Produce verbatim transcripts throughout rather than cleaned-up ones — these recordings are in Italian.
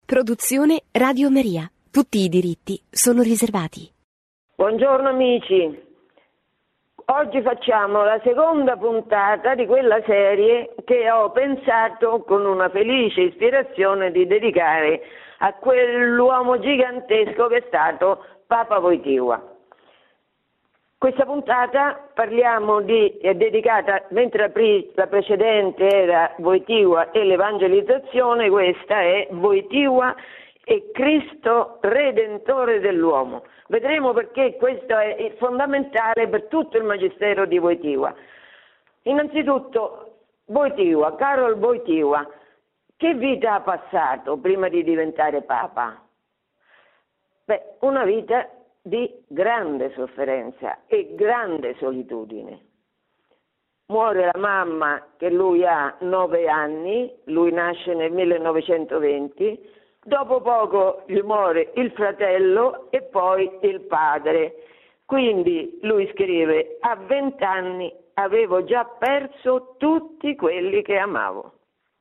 Produzione Radio Maria. Tutti i diritti sono riservati. Buongiorno amici. Oggi facciamo la seconda puntata di quella serie che ho pensato con una felice ispirazione di dedicare a quell'uomo gigantesco che è stato Papa Wojtyła. Questa puntata parliamo di, è dedicata, mentre la, pre, la precedente era Wojtyła e l'evangelizzazione, questa è Wojtyła e Cristo Redentore dell'uomo. Vedremo perché questo è fondamentale per tutto il magistero di Wojtyła. Innanzitutto, Wojtyła, Karol Wojtyła, che vita ha passato prima di diventare Papa? Beh, una vita di grande sofferenza e grande solitudine. Muore la mamma che lui ha nove anni, lui nasce nel millenovecentoventi, dopo poco gli muore il fratello e poi il padre. Quindi lui scrive: a vent'anni avevo già perso tutti quelli che amavo.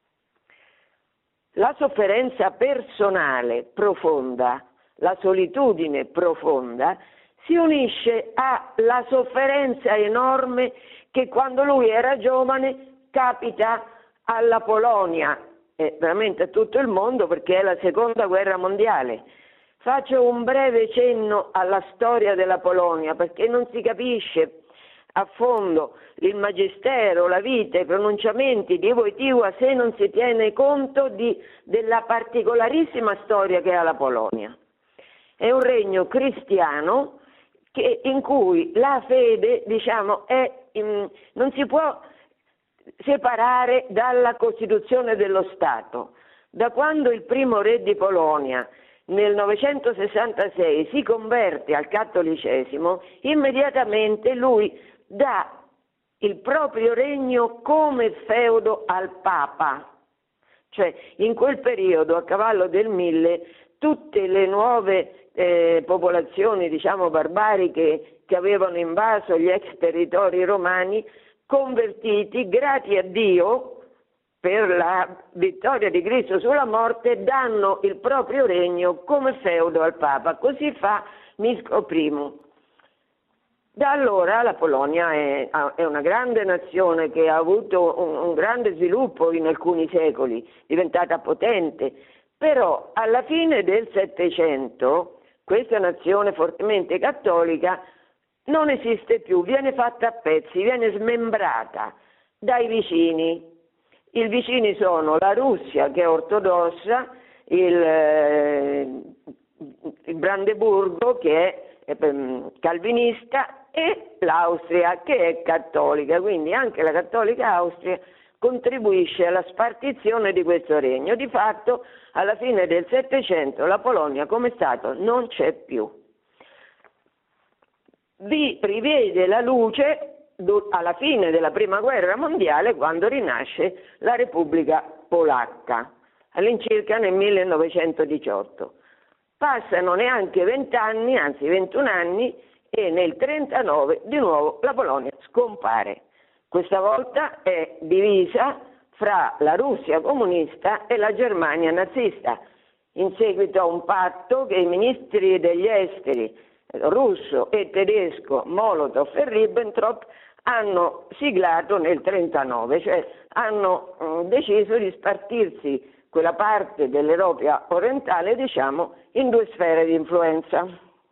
La sofferenza personale profonda, la solitudine profonda, si unisce alla sofferenza enorme che quando lui era giovane capita alla Polonia, e veramente a tutto il mondo, perché è la seconda guerra mondiale. Faccio un breve cenno alla storia della Polonia, perché non si capisce a fondo il magistero, la vita, i pronunciamenti di Wojtyła se non si tiene conto di, della particolarissima storia che ha la Polonia. È un regno cristiano che, in cui la fede, diciamo, è, in, non si può separare dalla Costituzione dello Stato. Da quando il primo re di Polonia nel novecentosessantasei si converte al cattolicesimo, immediatamente lui dà il proprio regno come feudo al Papa. Cioè, in quel periodo, a cavallo del mille, tutte le nuove eh, popolazioni, diciamo, barbariche che avevano invaso gli ex territori romani, convertiti, grati a Dio per la vittoria di Cristo sulla morte, danno il proprio regno come feudo al Papa. Così fa Miško I. Da allora la Polonia è, è una grande nazione che ha avuto un, un grande sviluppo in alcuni secoli, diventata potente, però alla fine del Settecento questa nazione fortemente cattolica non esiste più, viene fatta a pezzi, viene smembrata dai vicini. I vicini sono la Russia, che è ortodossa, il, eh, il Brandeburgo, che è eh, calvinista, e l'Austria, che è cattolica. Quindi anche la cattolica Austria contribuisce alla spartizione di questo regno. Di fatto, alla fine del Settecento, la Polonia come Stato non c'è più. Vi rivede la luce alla fine della Prima Guerra Mondiale, quando rinasce la Repubblica Polacca, all'incirca nel millenovecentodiciotto. Passano neanche vent'anni, anzi ventuno anni, e nel trentanove di nuovo la Polonia scompare. Questa volta è divisa fra la Russia comunista e la Germania nazista, in seguito a un patto che i ministri degli esteri russo e tedesco Molotov e Ribbentrop hanno siglato nel trentanove, cioè hanno mh, deciso di spartirsi quella parte dell'Europa orientale, diciamo, in due sfere di influenza.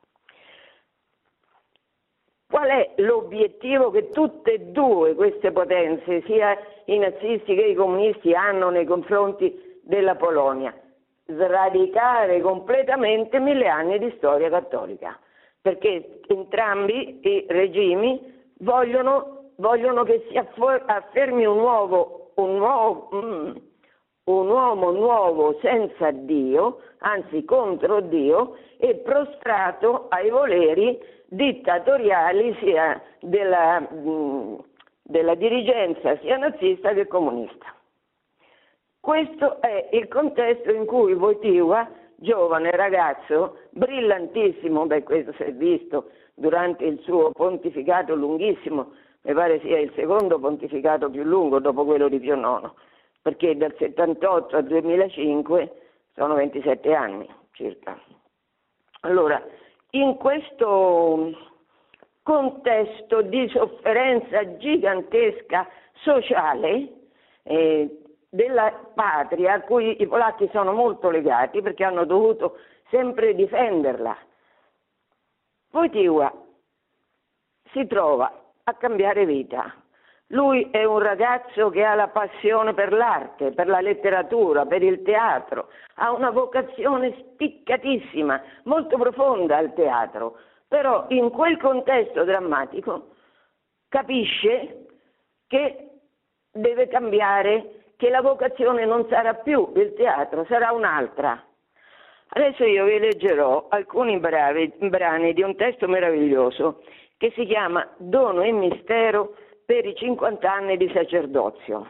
Qual è l'obiettivo che tutte e due queste potenze, sia i nazisti che i comunisti, hanno nei confronti della Polonia? Sradicare completamente mille anni di storia cattolica, perché entrambi i regimi vogliono, vogliono che si affermi un uovo, un, nuovo, mm, un uomo nuovo senza Dio, anzi contro Dio, e prostrato ai voleri dittatoriali sia della, mh, della dirigenza sia nazista che comunista. Questo è il contesto in cui Wojtyła, giovane ragazzo, brillantissimo, beh questo si è visto durante il suo pontificato lunghissimo, mi pare sia il secondo pontificato più lungo dopo quello di Pio nono, perché dal settantotto al duemilacinque sono ventisette anni circa. Allora, in questo contesto di sofferenza gigantesca sociale eh, della patria a cui i polacchi sono molto legati perché hanno dovuto sempre difenderla, Wojtyła si trova a cambiare vita. Lui è un ragazzo che ha la passione per l'arte, per la letteratura, per il teatro, ha una vocazione spiccatissima, molto profonda al teatro, però in quel contesto drammatico capisce che deve cambiare, che la vocazione non sarà più il teatro, sarà un'altra. Adesso io vi leggerò alcuni bravi, brani di un testo meraviglioso che si chiama Dono e mistero per i cinquanta anni di sacerdozio.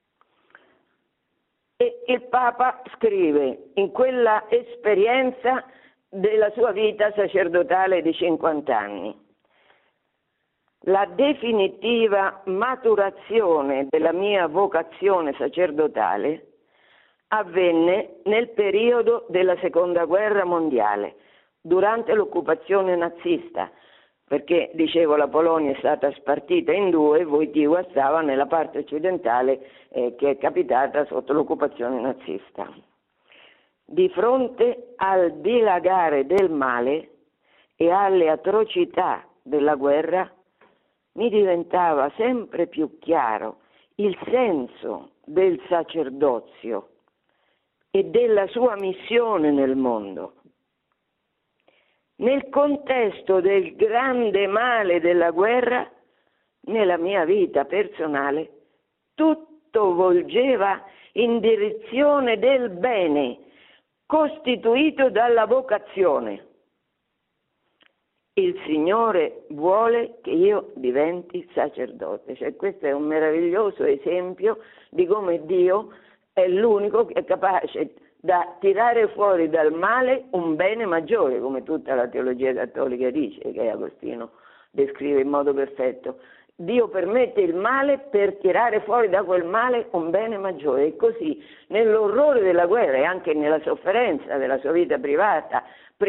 E il Papa scrive in quella esperienza della sua vita sacerdotale di cinquanta anni: la definitiva maturazione della mia vocazione sacerdotale avvenne nel periodo della Seconda Guerra Mondiale, durante l'occupazione nazista, perché, dicevo, la Polonia è stata spartita in due e Wojtyła stava nella parte occidentale eh, che è capitata sotto l'occupazione nazista. Di fronte al dilagare del male e alle atrocità della guerra mi diventava sempre più chiaro il senso del sacerdozio e della sua missione nel mondo. Nel contesto del grande male della guerra, nella mia vita personale, tutto volgeva in direzione del bene, costituito dalla vocazione. Il Signore vuole che io diventi sacerdote. Cioè, questo è un meraviglioso esempio di come Dio è l'unico che è capace da tirare fuori dal male un bene maggiore, come tutta la teologia cattolica dice, che Agostino descrive in modo perfetto. Dio permette il male per tirare fuori da quel male un bene maggiore, e così nell'orrore della guerra e anche nella sofferenza della sua vita privata,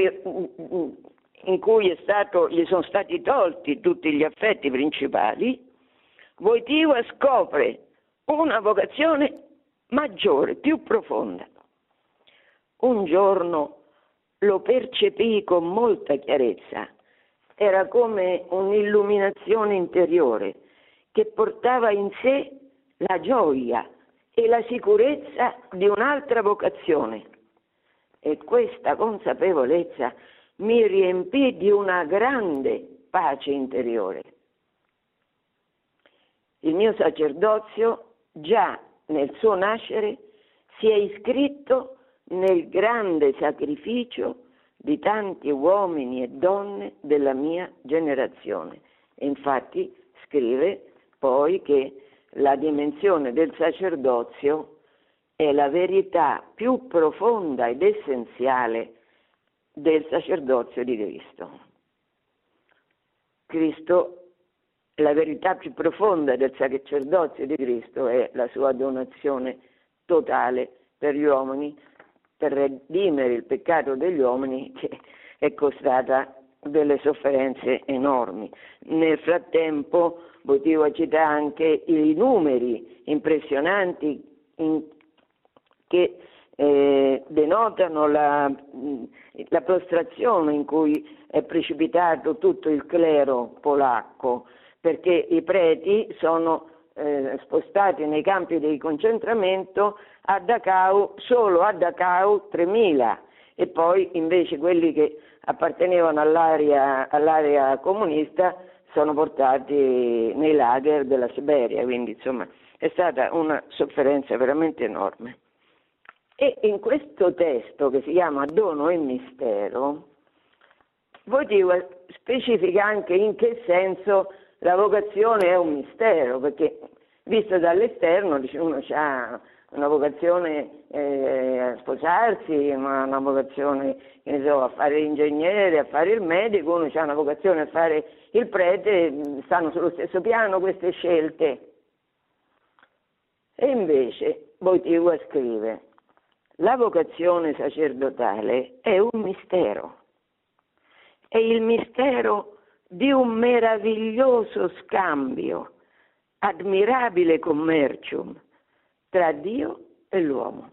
in cui è stato, gli sono stati tolti tutti gli affetti principali, Wojtyła scopre una vocazione maggiore, più profonda. Un giorno lo percepii con molta chiarezza, era come un'illuminazione interiore che portava in sé la gioia e la sicurezza di un'altra vocazione, e questa consapevolezza mi riempì di una grande pace interiore. Il mio sacerdozio, già nel suo nascere, si è iscritto nel grande sacrificio di tanti uomini e donne della mia generazione. E infatti scrive poi che la dimensione del sacerdozio è la verità più profonda ed essenziale del sacerdozio di Cristo. Cristo, la verità più profonda del sacerdozio di Cristo è la sua donazione totale per gli uomini, per redimere il peccato degli uomini, che è costata delle sofferenze enormi. Nel frattempo Wojtyła cita anche i numeri impressionanti in, che eh, denotano la, la prostrazione in cui è precipitato tutto il clero polacco, perché i preti sono eh, spostati nei campi di concentramento a Dachau, solo a Dachau tremila, e poi invece quelli che appartenevano all'area, all'area comunista sono portati nei lager della Siberia, quindi insomma è stata una sofferenza veramente enorme. E in questo testo, che si chiama Dono e mistero, Wojtyła specifica anche in che senso la vocazione è un mistero, perché visto dall'esterno dice, uno ha una vocazione eh, a sposarsi, una, una vocazione, che ne so, a fare l'ingegnere, a fare il medico, uno ha una vocazione a fare il prete, stanno sullo stesso piano queste scelte. E invece Wojtyła scrive: La vocazione sacerdotale è un mistero, è il mistero di un meraviglioso scambio, admirabile commercium tra Dio e l'uomo.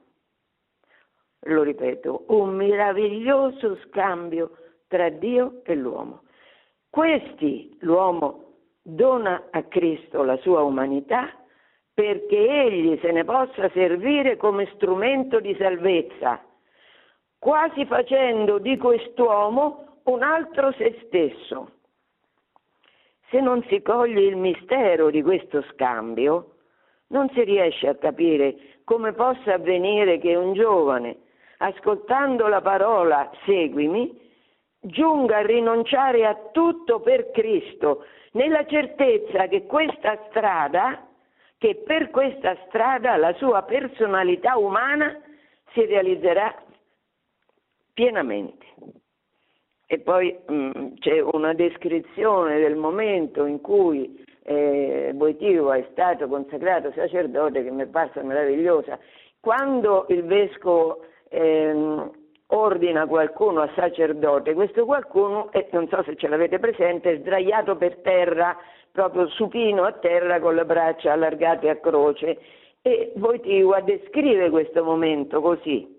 Lo ripeto, un meraviglioso scambio tra Dio e l'uomo. Questi l'uomo dona a Cristo la sua umanità perché egli se ne possa servire come strumento di salvezza, quasi facendo di quest'uomo un altro se stesso. Se non si coglie il mistero di questo scambio, non si riesce a capire come possa avvenire che un giovane, ascoltando la parola "seguimi", giunga a rinunciare a tutto per Cristo, nella certezza che questa strada, che per questa strada la sua personalità umana si realizzerà pienamente. E poi mh, c'è una descrizione del momento in cui eh, Wojtyła è stato consacrato sacerdote che mi è parsa meravigliosa. Quando il vescovo ehm, ordina qualcuno a sacerdote, questo qualcuno, e non so se ce l'avete presente, è sdraiato per terra, proprio supino a terra con le braccia allargate a croce, e Wojtyła descrive questo momento così.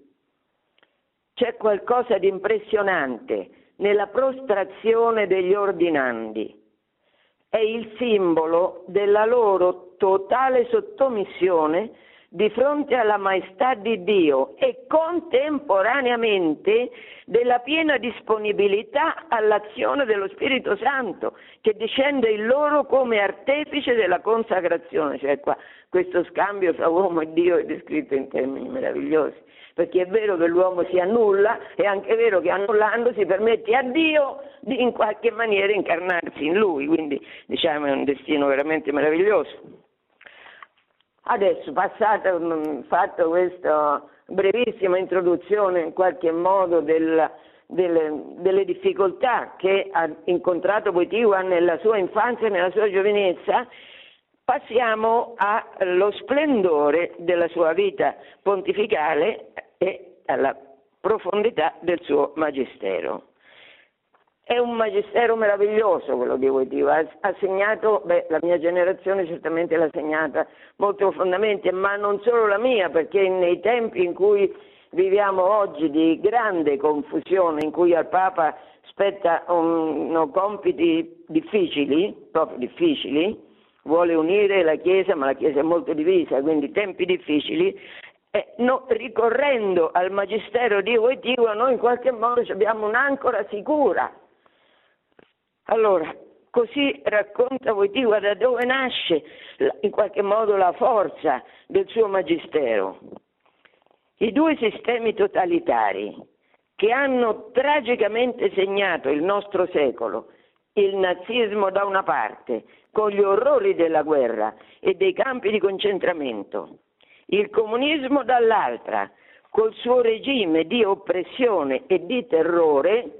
C'è qualcosa di impressionante nella prostrazione degli ordinandi. È il simbolo della loro totale sottomissione di fronte alla maestà di Dio e contemporaneamente della piena disponibilità all'azione dello Spirito Santo che discende in loro come artefice della consacrazione. Cioè qua questo scambio fra uomo e Dio è descritto in termini meravigliosi, perché è vero che l'uomo si annulla, è anche vero che annullandosi permette a Dio di in qualche maniera incarnarsi in lui, quindi diciamo è un destino veramente meraviglioso. Adesso, passata, fatto questa brevissima introduzione in qualche modo del, delle, delle difficoltà che ha incontrato Wojtyła nella sua infanzia e nella sua giovinezza, passiamo allo splendore della sua vita pontificale e alla profondità del suo magistero. È un magistero meraviglioso quello di Wojtyła, ha segnato, beh, la mia generazione certamente l'ha segnata molto profondamente, ma non solo la mia, perché nei tempi in cui viviamo oggi di grande confusione, in cui al Papa spetta um, compiti difficili, proprio difficili, vuole unire la Chiesa, ma la Chiesa è molto divisa, quindi tempi difficili, eh, no, ricorrendo al magistero di Wojtyła noi in qualche modo abbiamo un'ancora sicura. Allora, così racconta Wojtyła da dove nasce in qualche modo la forza del suo magistero. I due sistemi totalitari che hanno tragicamente segnato il nostro secolo, il nazismo da una parte, con gli orrori della guerra e dei campi di concentramento, il comunismo dall'altra, col suo regime di oppressione e di terrore,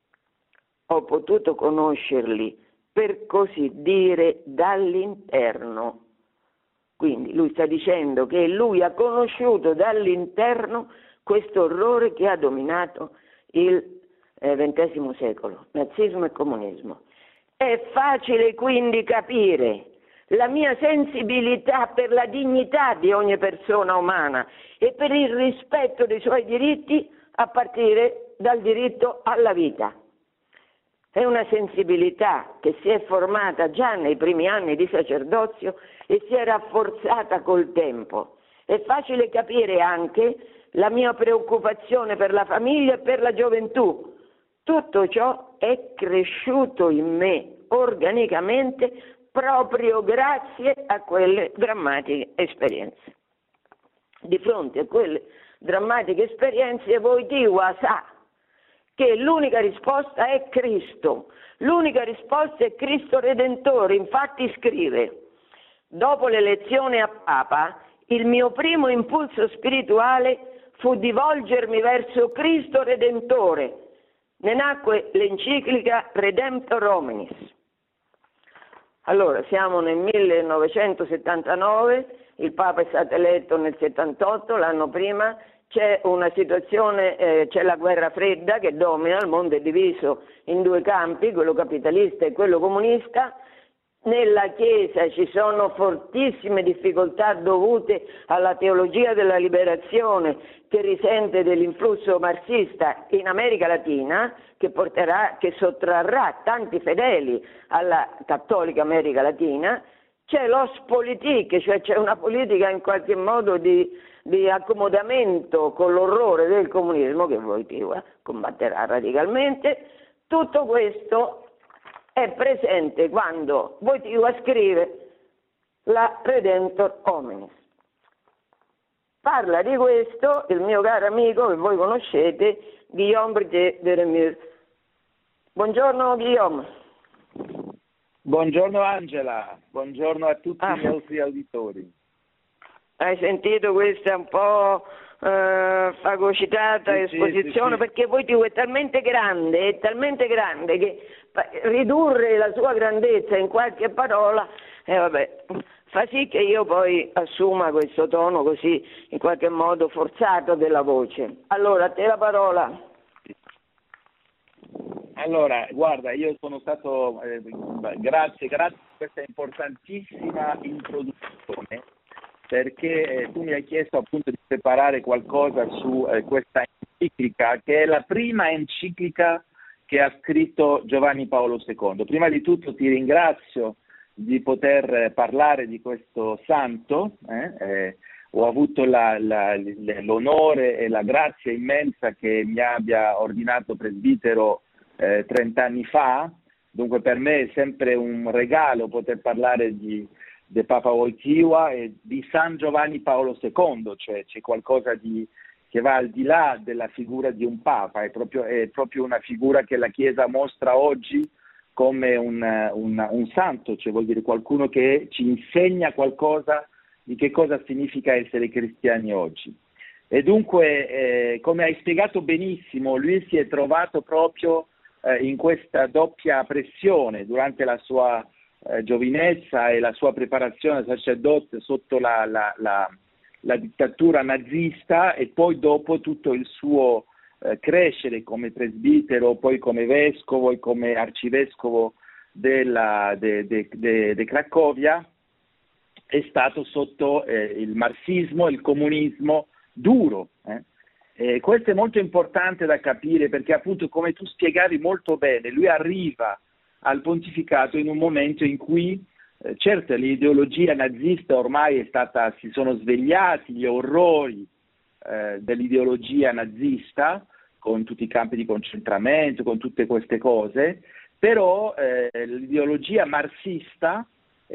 ho potuto conoscerli, per così dire, dall'interno. Quindi lui sta dicendo che lui ha conosciuto dall'interno questo orrore che ha dominato il ventesimo secolo, nazismo e comunismo. È facile quindi capire la mia sensibilità per la dignità di ogni persona umana e per il rispetto dei suoi diritti a partire dal diritto alla vita. È una sensibilità che si è formata già nei primi anni di sacerdozio e si è rafforzata col tempo. È facile capire anche la mia preoccupazione per la famiglia e per la gioventù. Tutto ciò è cresciuto in me organicamente proprio grazie a quelle drammatiche esperienze. Di fronte a quelle drammatiche esperienze Wojtyła sa che l'unica risposta è Cristo, l'unica risposta è Cristo Redentore. Infatti scrive: dopo l'elezione a Papa, il mio primo impulso spirituale fu di volgermi verso Cristo Redentore. Ne nacque l'enciclica Redemptor Hominis. Allora, siamo nel millenovecentosettantanove, il Papa è stato eletto nel settantotto, l'anno prima c'è una situazione, eh, c'è la guerra fredda che domina, il mondo è diviso in due campi, quello capitalista e quello comunista. Nella Chiesa ci sono fortissime difficoltà dovute alla teologia della liberazione che risente dell'influsso marxista in America Latina, che porterà, che sottrarrà tanti fedeli alla cattolica America Latina. C'è l'Ostpolitik, cioè c'è una politica in qualche modo di, di accomodamento con l'orrore del comunismo che Wojtyła combatterà radicalmente. Tutto questo è presente quando Wojtyła scrive la Redemptor Hominis. Parla di questo il mio caro amico che voi conoscete, Guillaume Briget de Rémur. Buongiorno Guillaume. Buongiorno Angela, buongiorno a tutti ah. i nostri auditori. Hai sentito questa un po' eh, fagocitata sì, esposizione? Sì, sì, perché Wojtyła è talmente grande, è talmente grande che ridurre la sua grandezza in qualche parola, eh, vabbè, fa sì che io poi assuma questo tono così in qualche modo forzato della voce. Allora, a te la parola. Allora, guarda, io sono stato, eh, grazie, grazie per questa importantissima introduzione, perché eh, tu mi hai chiesto appunto di preparare qualcosa su eh, questa enciclica, che è la prima enciclica che ha scritto Giovanni Paolo secondo. Prima di tutto ti ringrazio di poter parlare di questo santo, eh? Eh, ho avuto la, la, l'onore e la grazia immensa che mi abbia ordinato presbitero eh, trent'anni fa, dunque per me è sempre un regalo poter parlare di, di Papa Wojtyła e di San Giovanni Paolo secondo, cioè c'è qualcosa di che va al di là della figura di un Papa, è proprio, è proprio una figura che la Chiesa mostra oggi come un, un, un santo, cioè vuol dire qualcuno che ci insegna qualcosa di che cosa significa essere cristiani oggi. E dunque, eh, come hai spiegato benissimo, lui si è trovato proprio eh, in questa doppia pressione durante la sua eh, giovinezza e la sua preparazione a sacerdote sotto la, la, la la dittatura nazista e poi dopo tutto il suo eh, crescere come presbitero, poi come vescovo e come arcivescovo della, de, de, de, de Cracovia, è stato sotto eh, il marxismo e il comunismo duro. Eh. E questo è molto importante da capire perché appunto, come tu spiegavi molto bene, lui arriva al pontificato in un momento in cui Eh, certo, l'ideologia nazista ormai è stata, si sono svegliati gli orrori eh, dell'ideologia nazista, con tutti i campi di concentramento, con tutte queste cose, però eh, l'ideologia marxista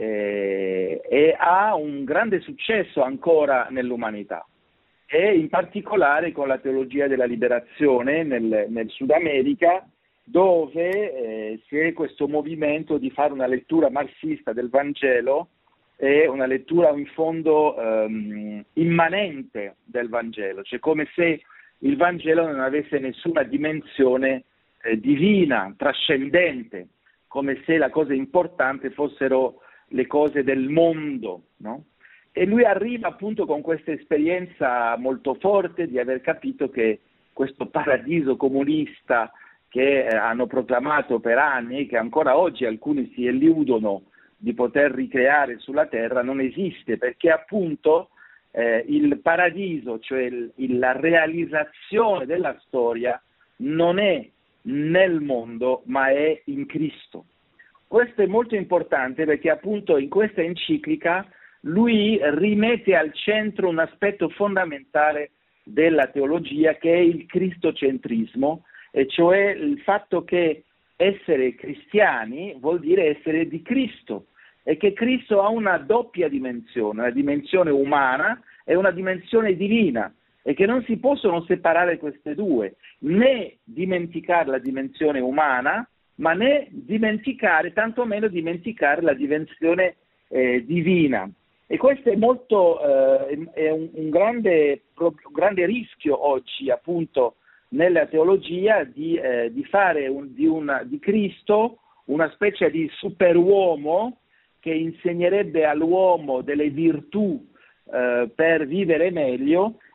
eh, è, ha un grande successo ancora nell'umanità, e in particolare con la teologia della liberazione nel, nel Sud America, dove eh, c'è questo movimento di fare una lettura marxista del Vangelo e una lettura in fondo ehm, immanente del Vangelo, cioè come se il Vangelo non avesse nessuna dimensione eh, divina, trascendente, come se la cosa importante fossero le cose del mondo, no? E lui arriva appunto con questa esperienza molto forte di aver capito che questo paradiso comunista che eh, hanno proclamato per anni, che ancora oggi alcuni si illudono di poter ricreare sulla terra, non esiste, perché appunto eh, il paradiso, cioè il, il, la realizzazione della storia, non è nel mondo, ma è in Cristo. Questo è molto importante perché appunto in questa enciclica lui rimette al centro un aspetto fondamentale della teologia, che è il cristocentrismo, e cioè il fatto che essere cristiani vuol dire essere di Cristo, e che Cristo ha una doppia dimensione, una dimensione umana e una dimensione divina, e che non si possono separare queste due, né dimenticare la dimensione umana, ma né dimenticare, tantomeno dimenticare la dimensione eh, divina. E questo è molto eh, è un, un, grande, un grande rischio oggi, appunto, nella teologia di, eh, di fare un, di, una, di Cristo una specie di superuomo che insegnerebbe all'uomo delle virtù eh, per vivere meglio,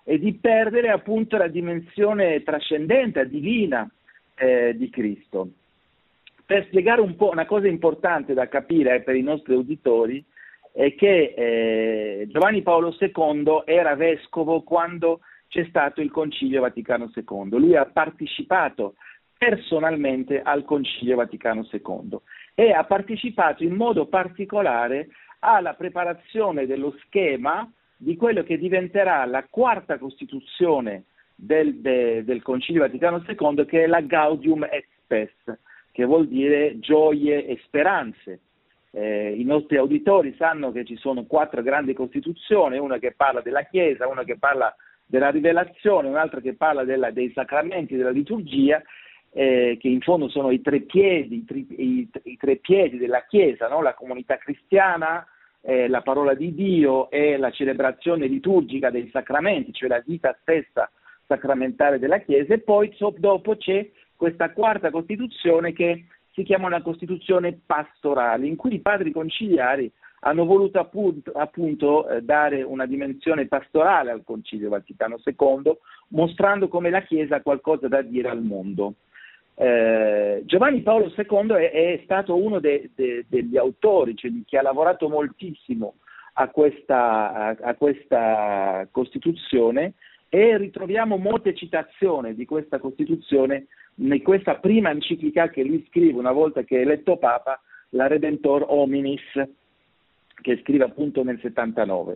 e di perdere appunto la dimensione trascendente, divina eh, di Cristo. Per spiegare un po' una cosa importante da capire per i nostri uditori è che eh, Giovanni Paolo secondo era vescovo quando c'è stato il Concilio Vaticano secondo. Lui ha partecipato personalmente al Concilio Vaticano secondo e ha partecipato in modo particolare alla preparazione dello schema di quello che diventerà la quarta Costituzione del, de, del Concilio Vaticano secondo, che è la Gaudium et Spes, che vuol dire gioie e speranze. Eh, I nostri auditori sanno che ci sono quattro grandi Costituzioni, una che parla della Chiesa, una che parla della rivelazione, un'altra che parla della, dei sacramenti, della liturgia, eh, che in fondo sono i tre piedi, i, tri, i, i tre piedi della Chiesa, no? La comunità cristiana, eh, la parola di Dio e la celebrazione liturgica dei sacramenti, cioè la vita stessa sacramentale della Chiesa, e poi so, dopo c'è questa quarta Costituzione che si chiama una Costituzione pastorale, in cui i padri conciliari hanno voluto appunto, appunto eh, dare una dimensione pastorale al Concilio Vaticano secondo, mostrando come la Chiesa ha qualcosa da dire al mondo. Eh, Giovanni Paolo secondo è, è stato uno de, de, degli autori, cioè di chi ha lavorato moltissimo a questa, a, a questa Costituzione, e ritroviamo molte citazioni di questa Costituzione in questa prima enciclica che lui scrive una volta che è eletto Papa, la Redentor Hominis, che scrive appunto nel settantanove.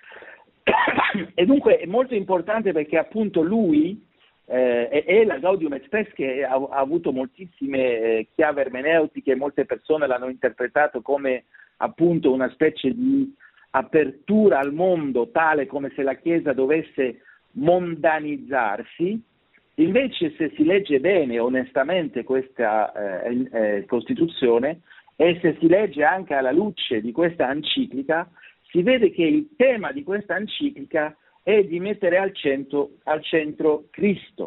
E dunque è molto importante perché appunto lui eh, è, è la Gaudium et Spes che ha, ha avuto moltissime eh, chiavi ermeneutiche, molte persone l'hanno interpretato come appunto una specie di apertura al mondo, tale come se la Chiesa dovesse mondanizzarsi. Invece, se si legge bene, onestamente, questa eh, eh, Costituzione, e se si legge anche alla luce di questa enciclica, si vede che il tema di questa enciclica è di mettere al centro, al centro Cristo.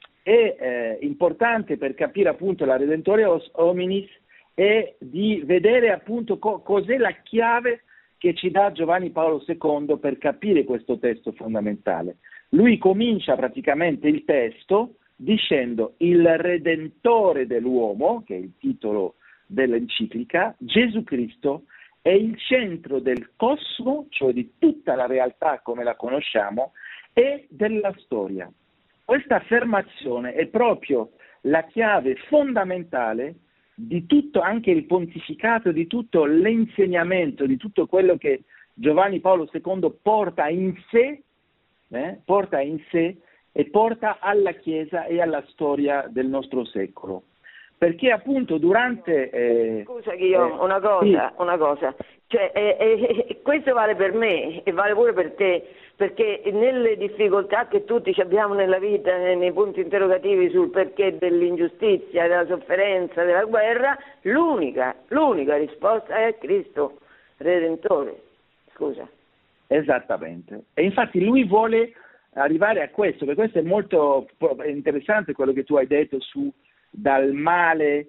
È eh, importante per capire appunto la Redentore Hominis è di vedere appunto co- cos'è la chiave che ci dà Giovanni Paolo secondo per capire questo testo fondamentale. Lui comincia praticamente il testo dicendo: il Redentore dell'uomo, che è il titolo dell'enciclica, Gesù Cristo, è il centro del cosmo, cioè di tutta la realtà come la conosciamo, e della storia. Questa affermazione è proprio la chiave fondamentale di tutto, anche il pontificato, di tutto l'insegnamento, di tutto quello che Giovanni Paolo secondo porta in sé, eh, porta in sé e porta alla Chiesa e alla storia del nostro secolo. Perché appunto durante... Eh, Scusa Guillaume, eh, una cosa, sì. una cosa. Cioè, eh, eh, questo vale per me e vale pure per te, perché nelle difficoltà che tutti abbiamo nella vita, nei punti interrogativi sul perché dell'ingiustizia, della sofferenza, della guerra, l'unica, l'unica risposta è Cristo Redentore. Scusa. Esattamente. E infatti lui vuole arrivare a questo, perché questo è molto interessante quello che tu hai detto su dal male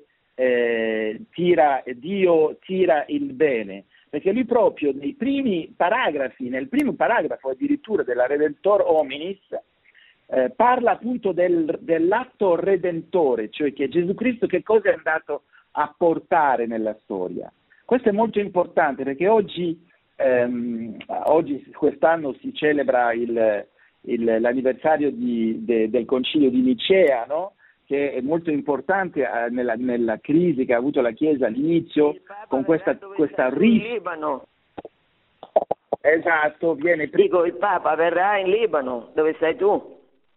eh, tira, Dio tira il bene, perché lui proprio nei primi paragrafi, nel primo paragrafo addirittura della Redentor Hominis, eh, parla appunto del, dell'atto redentore, cioè che Gesù Cristo che cosa è andato a portare nella storia. Questo è molto importante perché oggi, ehm, oggi quest'anno si celebra il, il, l'anniversario di, de, del Concilio di Nicea, no? Che è molto importante eh, nella, nella crisi che ha avuto la Chiesa all'inizio, con questa, questa ris- in Libano. Esatto, viene prima. Dico, il Papa verrà in Libano, dove sei tu?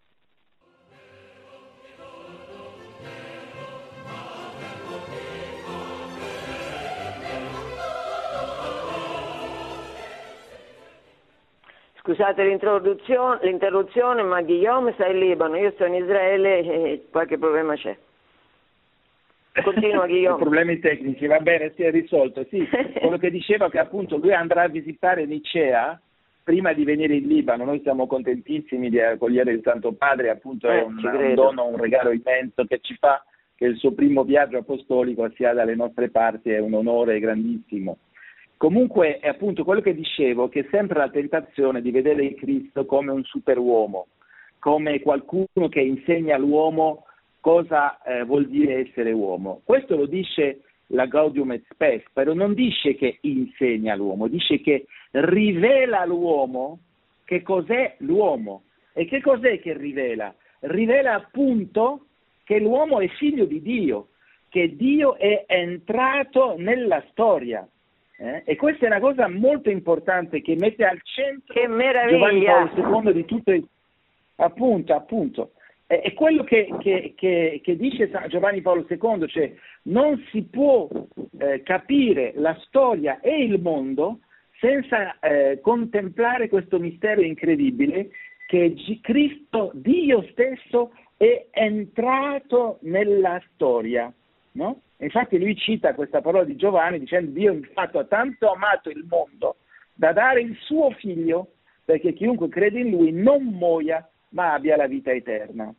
Scusate l'interruzione, l'interruzione, ma Guillaume sta in Libano, io sto in Israele e qualche problema c'è. Continua Guillaume. Problemi tecnici, va bene, si è risolto. Sì, quello che diceva che appunto lui andrà a visitare Nicea prima di venire in Libano. Noi siamo contentissimi di accogliere il Santo Padre, appunto eh, è un, un dono, un regalo immenso che ci fa, che il suo primo viaggio apostolico sia dalle nostre parti, è un onore grandissimo. Comunque è appunto quello che dicevo, che è sempre la tentazione di vedere il Cristo come un superuomo, come qualcuno che insegna all'uomo cosa eh, vuol dire essere uomo. Questo lo dice la Gaudium et Spes, però non dice che insegna all'uomo, dice che rivela all'uomo che cos'è l'uomo. E che cos'è che rivela? Rivela appunto che l'uomo è figlio di Dio, che Dio è entrato nella storia. Eh? E questa è una cosa molto importante che mette al centro Che meraviglia! Giovanni Paolo secondo di tutto il... appunto, appunto. È, è quello che, che, che, che dice Giovanni Paolo secondo, cioè non si può eh, capire la storia e il mondo senza eh, contemplare questo mistero incredibile che Cristo, Dio stesso, è entrato nella storia, no? Infatti lui cita questa parola di Giovanni dicendo: Dio infatti ha tanto amato il mondo da dare il suo figlio perché chiunque crede in lui non muoia ma abbia la vita eterna.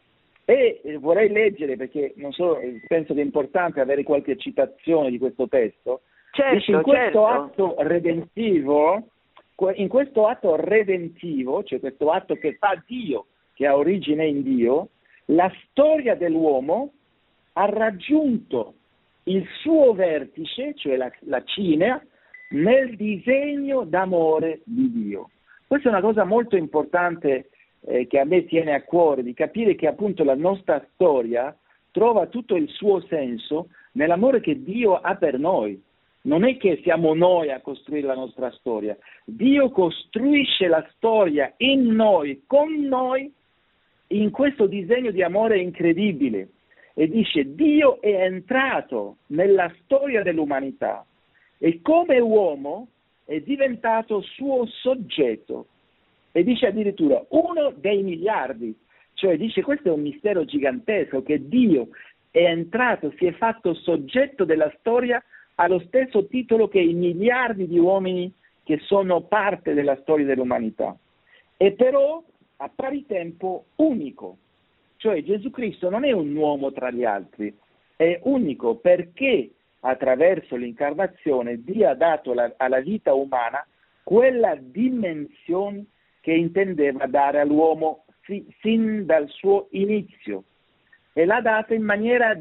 E eh, vorrei leggere, perché non so, penso che è importante avere qualche citazione di questo testo. Certo, Dice, in questo certo. atto redentivo, in questo atto redentivo, cioè questo atto che fa Dio, che ha origine in Dio, la storia dell'uomo ha raggiunto il suo vertice, cioè la, la cima, nel disegno d'amore di Dio. Questa è una cosa molto importante eh, che a me tiene a cuore, di capire che appunto la nostra storia trova tutto il suo senso nell'amore che Dio ha per noi. Non è che siamo noi a costruire la nostra storia, Dio costruisce la storia in noi, con noi, in questo disegno di amore incredibile. E dice: Dio è entrato nella storia dell'umanità e come uomo è diventato suo soggetto. E dice addirittura uno dei miliardi, cioè dice questo è un mistero gigantesco, che Dio è entrato, si è fatto soggetto della storia allo stesso titolo che i miliardi di uomini che sono parte della storia dell'umanità. E però a pari tempo unico. Cioè Gesù Cristo non è un uomo tra gli altri, è unico perché attraverso l'incarnazione Dio ha dato la, alla vita umana quella dimensione che intendeva dare all'uomo si, sin dal suo inizio, e l'ha data in maniera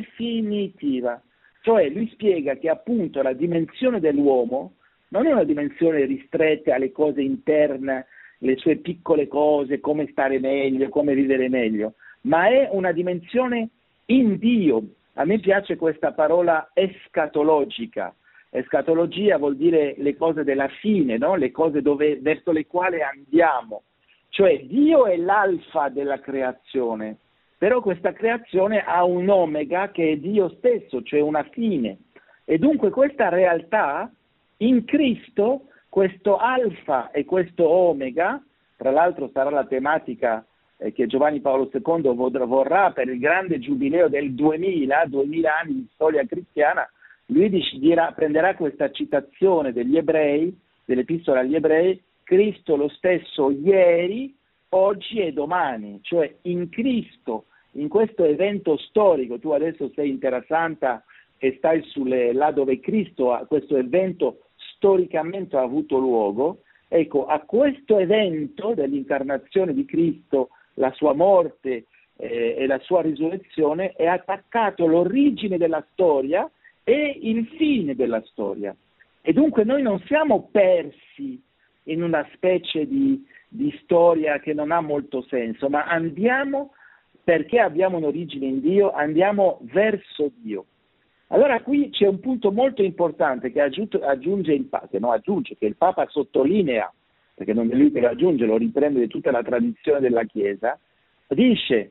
definitiva. Cioè lui spiega che appunto la dimensione dell'uomo non è una dimensione ristretta alle cose interne, le sue piccole cose, come stare meglio, come vivere meglio, ma è una dimensione in Dio. A me piace questa parola escatologica. Escatologia vuol dire le cose della fine, no? Le cose dove, verso le quali andiamo. Cioè Dio è l'alfa della creazione, però questa creazione ha un omega che è Dio stesso, cioè una fine. E dunque questa realtà in Cristo, questo alfa e questo omega, tra l'altro sarà la tematica eh, che Giovanni Paolo secondo vorrà per il grande giubileo del duemila, duemila anni di storia cristiana, lui dirà, prenderà questa citazione degli ebrei, dell'epistola agli ebrei: Cristo lo stesso ieri, oggi e domani, cioè in Cristo, in questo evento storico. Tu adesso sei in Terra Santa e stai sulle, là dove Cristo, ha, questo evento storicamente ha avuto luogo. Ecco, a questo evento dell'incarnazione di Cristo, la sua morte eh, e la sua risurrezione, è attaccato l'origine della storia e il fine della storia. E dunque noi non siamo persi in una specie di, di storia che non ha molto senso, ma andiamo, perché abbiamo un'origine in Dio, andiamo verso Dio. Allora qui c'è un punto molto importante che aggiunge, aggiunge il Papa, che no, aggiunge, che il Papa sottolinea, perché non è lui che lo aggiunge, lo riprende di tutta la tradizione della Chiesa. Dice,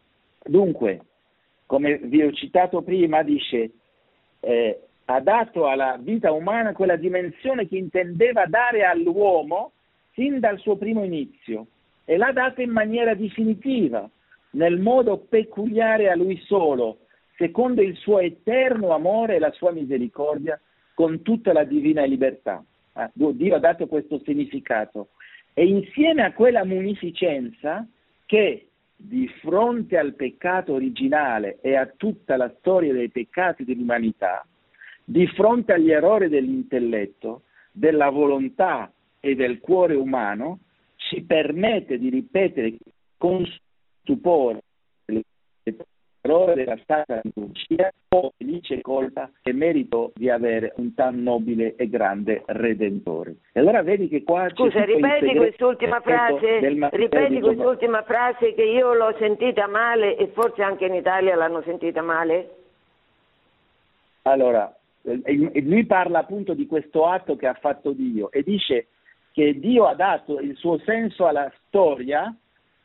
dunque, come vi ho citato prima, dice, eh, ha dato alla vita umana quella dimensione che intendeva dare all'uomo sin dal suo primo inizio, e l'ha data in maniera definitiva, nel modo peculiare a lui solo, secondo il suo eterno amore e la sua misericordia, con tutta la divina libertà. Eh, Dio ha dato questo significato. E insieme a quella munificenza che di fronte al peccato originale e a tutta la storia dei peccati dell'umanità, di fronte agli errori dell'intelletto, della volontà e del cuore umano, ci permette di ripetere con stupore le parole della Sacra Liturgia: "Oh, felice colpa e merito di avere un tan nobile e grande Redentore". E allora vedi che qua scusa, ripeti quest'ultima frase, ripeti quest'ultima frase che io l'ho sentita male e forse anche in Italia l'hanno sentita male. Allora, lui parla appunto di questo atto che ha fatto Dio e dice che Dio ha dato il suo senso alla storia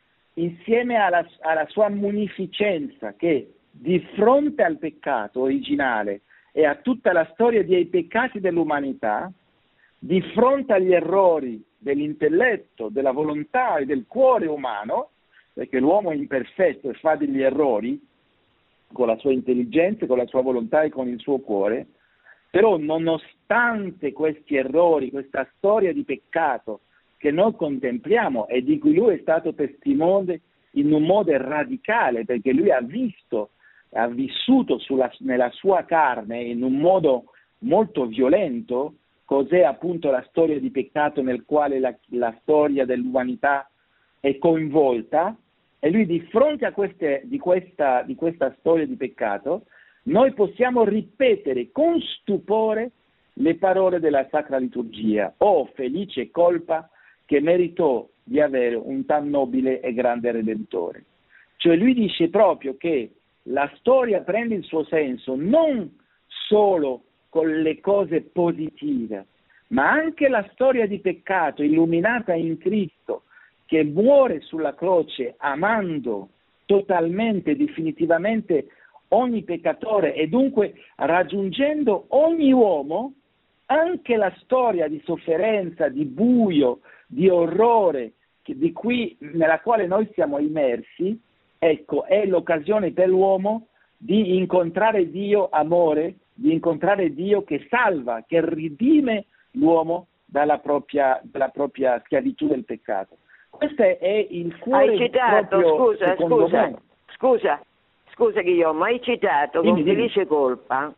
insieme alla, alla sua munificenza, che di fronte al peccato originale e a tutta la storia dei peccati dell'umanità, di fronte agli errori dell'intelletto, della volontà e del cuore umano, perché l'uomo è imperfetto e fa degli errori con la sua intelligenza, con la sua volontà e con il suo cuore, però nonostante questi errori, questa storia di peccato che noi contempliamo e di cui lui è stato testimone in un modo radicale, perché lui ha visto, ha vissuto sulla, nella sua carne in un modo molto violento cos'è appunto la storia di peccato nel quale la, la storia dell'umanità è coinvolta, e lui di fronte a queste, di, questa, di questa storia di peccato noi possiamo ripetere con stupore le parole della Sacra Liturgia: "Oh, felice colpa che meritò di avere un tan nobile e grande Redentore". Cioè lui dice proprio che la storia prende il suo senso non solo con le cose positive, ma anche la storia di peccato illuminata in Cristo, che muore sulla croce amando totalmente, definitivamente ogni peccatore e dunque raggiungendo ogni uomo. Anche la storia di sofferenza, di buio, di orrore che, di cui, nella quale noi siamo immersi, ecco, è l'occasione per l'uomo di incontrare Dio amore, di incontrare Dio che salva, che ridime l'uomo dalla propria, dalla propria schiavitù del peccato. Questo è il cuore. Hai citato, proprio, scusa, scusa, me. scusa, scusa Guillaume, hai citato dimmi, con dimmi. felice colpa,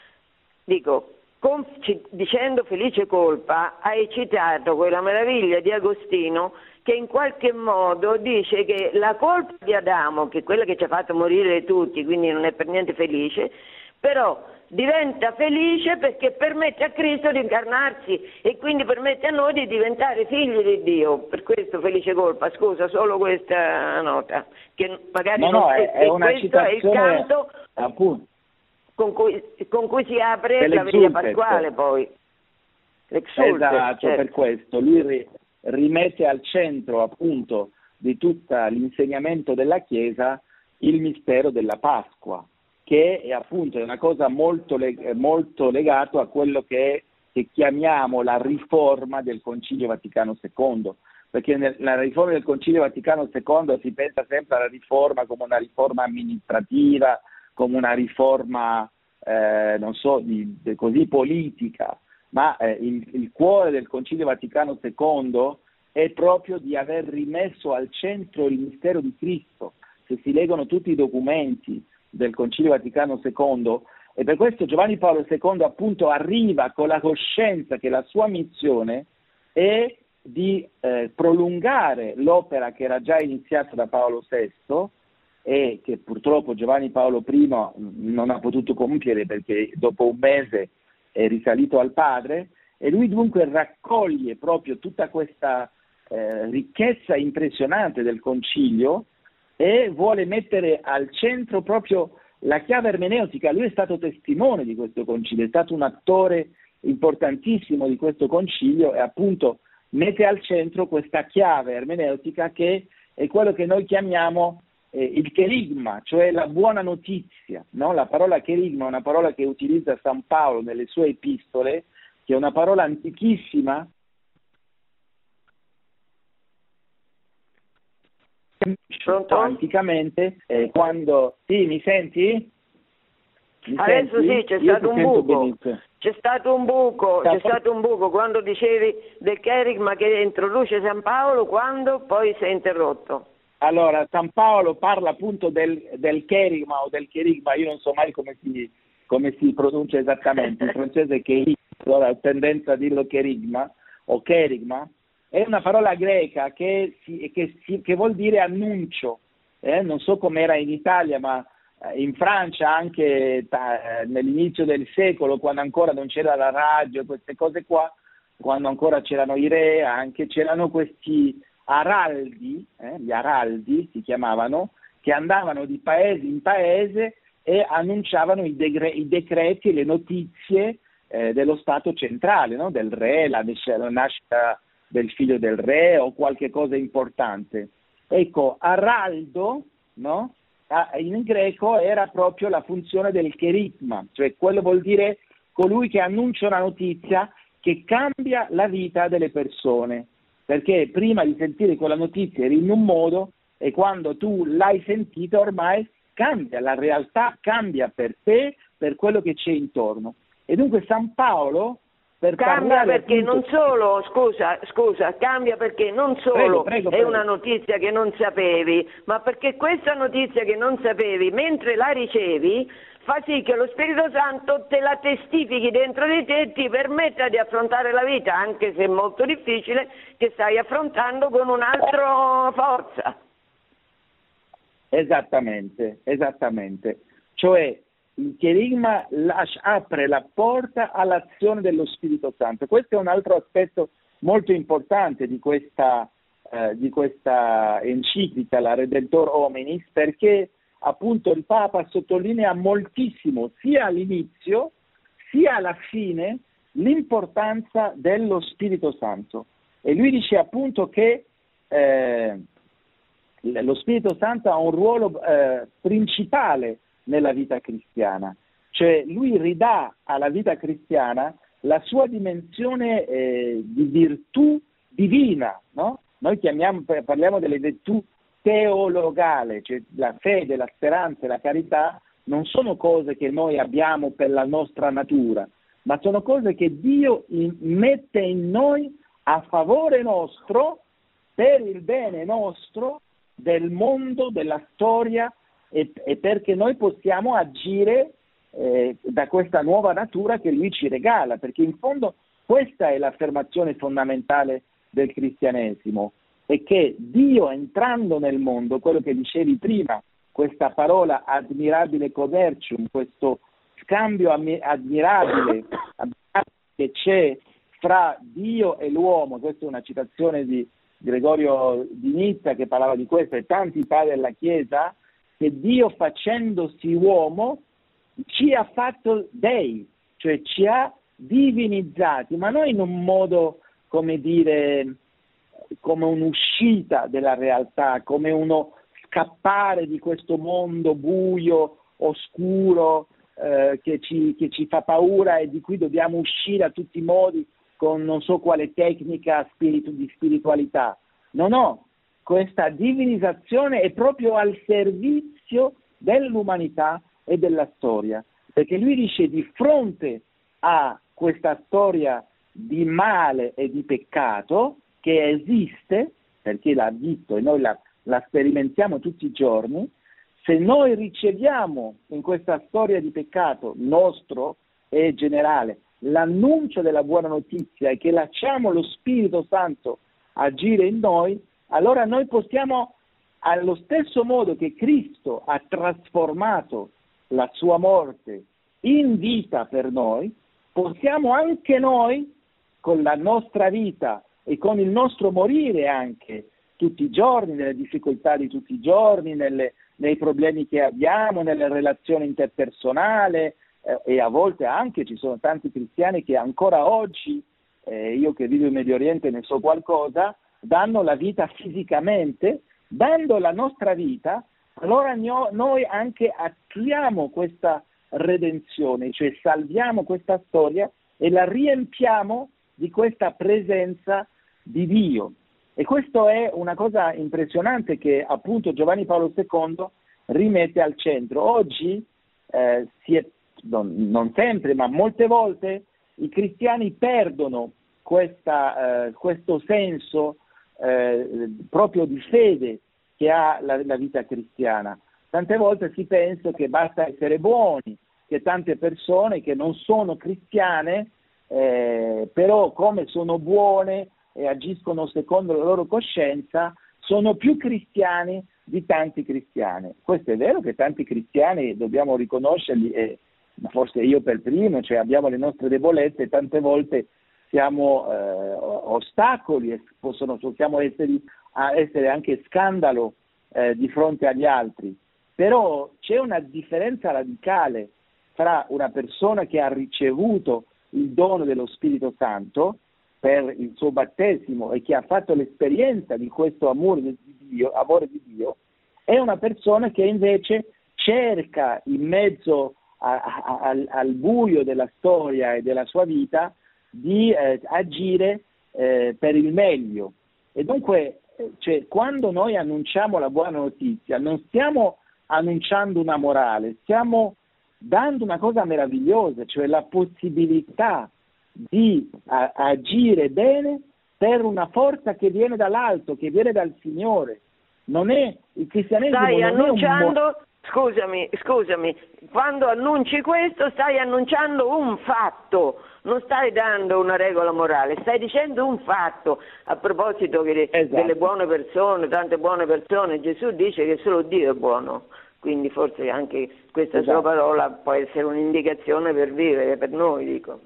dico, con, ci, dicendo felice colpa, hai citato quella meraviglia di Agostino che in qualche modo dice che la colpa di Adamo, che è quella che ci ha fatto morire tutti, quindi non è per niente felice, però diventa felice perché permette a Cristo di incarnarsi e quindi permette a noi di diventare figli di Dio. Per questo felice colpa, scusa, solo questa nota, che magari no, non no, è, è una questo è il canto appunto con cui, con cui si apre la Veglia Pasquale poi. Esatto, certo. Per questo lui ri, rimette al centro appunto di tutto l'insegnamento della Chiesa il mistero della Pasqua, che è appunto una cosa molto, molto legato a quello che, è, che chiamiamo la riforma del Concilio Vaticano secondo, perché nella riforma del Concilio Vaticano secondo si pensa sempre alla riforma come una riforma amministrativa, come una riforma, eh, non so, di, di, così politica, ma eh, il, il cuore del Concilio Vaticano secondo è proprio di aver rimesso al centro il mistero di Cristo. Se si leggono tutti i documenti del Concilio Vaticano secondo, e per questo Giovanni Paolo secondo appunto arriva con la coscienza che la sua missione è di eh, prolungare l'opera che era già iniziata da Paolo sesto e che purtroppo Giovanni Paolo primo non ha potuto compiere perché dopo un mese è risalito al Padre, e lui dunque raccoglie proprio tutta questa eh, ricchezza impressionante del Concilio e vuole mettere al centro proprio la chiave ermeneutica. Lui è stato testimone di questo concilio, è stato un attore importantissimo di questo concilio e appunto mette al centro questa chiave ermeneutica che è quello che noi chiamiamo eh, il cherigma, cioè la buona notizia, no? La parola cherigma è una parola che utilizza San Paolo nelle sue epistole, che è una parola antichissima. Pronto? Anticamente, eh, quando... Sì, mi senti? Mi Adesso senti? sì, c'è Io stato un buco. Benissimo. C'è stato un buco, Sta... c'è stato un buco quando dicevi del cherigma che introduce San Paolo, quando poi si è interrotto. Allora, San Paolo parla appunto del, del cherigma o del cherigma, io non so mai come si, come si pronuncia esattamente, in francese cherigma, allora ho tendenza a dirlo cherigma o cherigma, è una parola greca che, si, che, si, che vuol dire annuncio, eh? Non so com'era in Italia, ma in Francia anche ta, nell'inizio del secolo, quando ancora non c'era la radio, queste cose qua, quando ancora c'erano i re, anche c'erano questi araldi, eh? Gli araldi si chiamavano, che andavano di paese in paese e annunciavano i, degre- i decreti e le notizie eh, dello Stato centrale, no? Del re, la, la nascita del figlio del re o qualche cosa importante. Ecco, araldo, no? In greco era proprio la funzione del cherigma, cioè quello vuol dire colui che annuncia una notizia che cambia la vita delle persone, perché prima di sentire quella notizia eri in un modo e quando tu l'hai sentita ormai cambia, la realtà cambia per te, per quello che c'è intorno. E dunque San Paolo, per cambia perché appunto... non solo, scusa, scusa, cambia perché non solo prego, prego, è prego. una notizia che non sapevi, ma perché questa notizia che non sapevi, mentre la ricevi, fa sì che lo Spirito Santo te la testifichi dentro di te e ti permetta di affrontare la vita, anche se è molto difficile, che stai affrontando con un'altra forza. Esattamente, esattamente. Cioè il cherigma lascia, apre la porta all'azione dello Spirito Santo. Questo è un altro aspetto molto importante di questa, eh, di questa enciclica, la Redemptor Hominis, perché appunto il Papa sottolinea moltissimo, sia all'inizio sia alla fine, l'importanza dello Spirito Santo. E lui dice appunto che eh, lo Spirito Santo ha un ruolo eh, principale nella vita cristiana, cioè lui ridà alla vita cristiana la sua dimensione eh, di virtù divina, no? Noi chiamiamo, parliamo delle virtù teologale, cioè la fede, la speranza e la carità non sono cose che noi abbiamo per la nostra natura, ma sono cose che Dio in, mette in noi a favore nostro, per il bene nostro, del mondo, della storia, e, e perché noi possiamo agire eh, da questa nuova natura che lui ci regala, perché in fondo questa è l'affermazione fondamentale del cristianesimo, è che Dio entrando nel mondo, quello che dicevi prima, questa parola admirabile commercium, questo scambio ammirabile che c'è fra Dio e l'uomo, questa è una citazione di Gregorio di Nizza che parlava di questo, e tanti padri della Chiesa, che Dio facendosi uomo ci ha fatto dei, cioè ci ha divinizzati, ma non in un modo, come dire, come un'uscita della realtà, come uno scappare di questo mondo buio, oscuro, eh, che ci, che ci fa paura e di cui dobbiamo uscire a tutti i modi con non so quale tecnica spiritu, di spiritualità. No, no, questa divinizzazione è proprio al servizio dell'umanità e della storia, perché lui dice di fronte a questa storia di male e di peccato che esiste, perché l'ha detto e noi la, la sperimentiamo tutti i giorni, se noi riceviamo in questa storia di peccato nostro e generale l'annuncio della buona notizia e che lasciamo lo Spirito Santo agire in noi, allora noi possiamo, allo stesso modo che Cristo ha trasformato la sua morte in vita per noi, possiamo anche noi, con la nostra vita e con il nostro morire anche tutti i giorni, nelle difficoltà di tutti i giorni, nelle, nei problemi che abbiamo, nelle relazioni interpersonali, eh, e a volte anche ci sono tanti cristiani che ancora oggi, eh, io che vivo in Medio Oriente ne so qualcosa, danno la vita fisicamente, dando la nostra vita, allora no, noi anche attuiamo questa redenzione, cioè salviamo questa storia e la riempiamo di questa presenza di Dio. E questo è una cosa impressionante che appunto Giovanni Paolo secondo rimette al centro. Oggi, eh, si è, non, non sempre, ma molte volte, i cristiani perdono questa, eh, questo senso eh, proprio di fede che ha la, la vita cristiana. Tante volte si pensa che basta essere buoni, che tante persone che non sono cristiane eh, però come sono buone e agiscono secondo la loro coscienza, sono più cristiani di tanti cristiani. Questo è vero che tanti cristiani dobbiamo riconoscerli, e forse io per primo, cioè abbiamo le nostre debolezze e tante volte siamo eh, ostacoli e possono, possiamo essere, essere anche scandalo eh, di fronte agli altri, però c'è una differenza radicale fra una persona che ha ricevuto il dono dello Spirito Santo per il suo battesimo e che ha fatto l'esperienza di questo amore di Dio, amore di Dio, e una persona che invece cerca in mezzo a, a, a, al buio della storia e della sua vita di eh, agire eh, per il meglio. E dunque, eh, cioè, quando noi annunciamo la buona notizia, non stiamo annunciando una morale, stiamo dando una cosa meravigliosa, cioè la possibilità di a, agire bene per una forza che viene dall'alto, che viene dal Signore. Non è il cristianesimo. Stai non annunciando, è un... scusami, scusami, quando annunci questo stai annunciando un fatto, non stai dando una regola morale, stai dicendo un fatto. A proposito che Esatto. delle buone persone, tante buone persone, Gesù dice che solo Dio è buono, quindi forse anche questa Esatto. sua parola può essere un'indicazione per vivere, per noi, dico.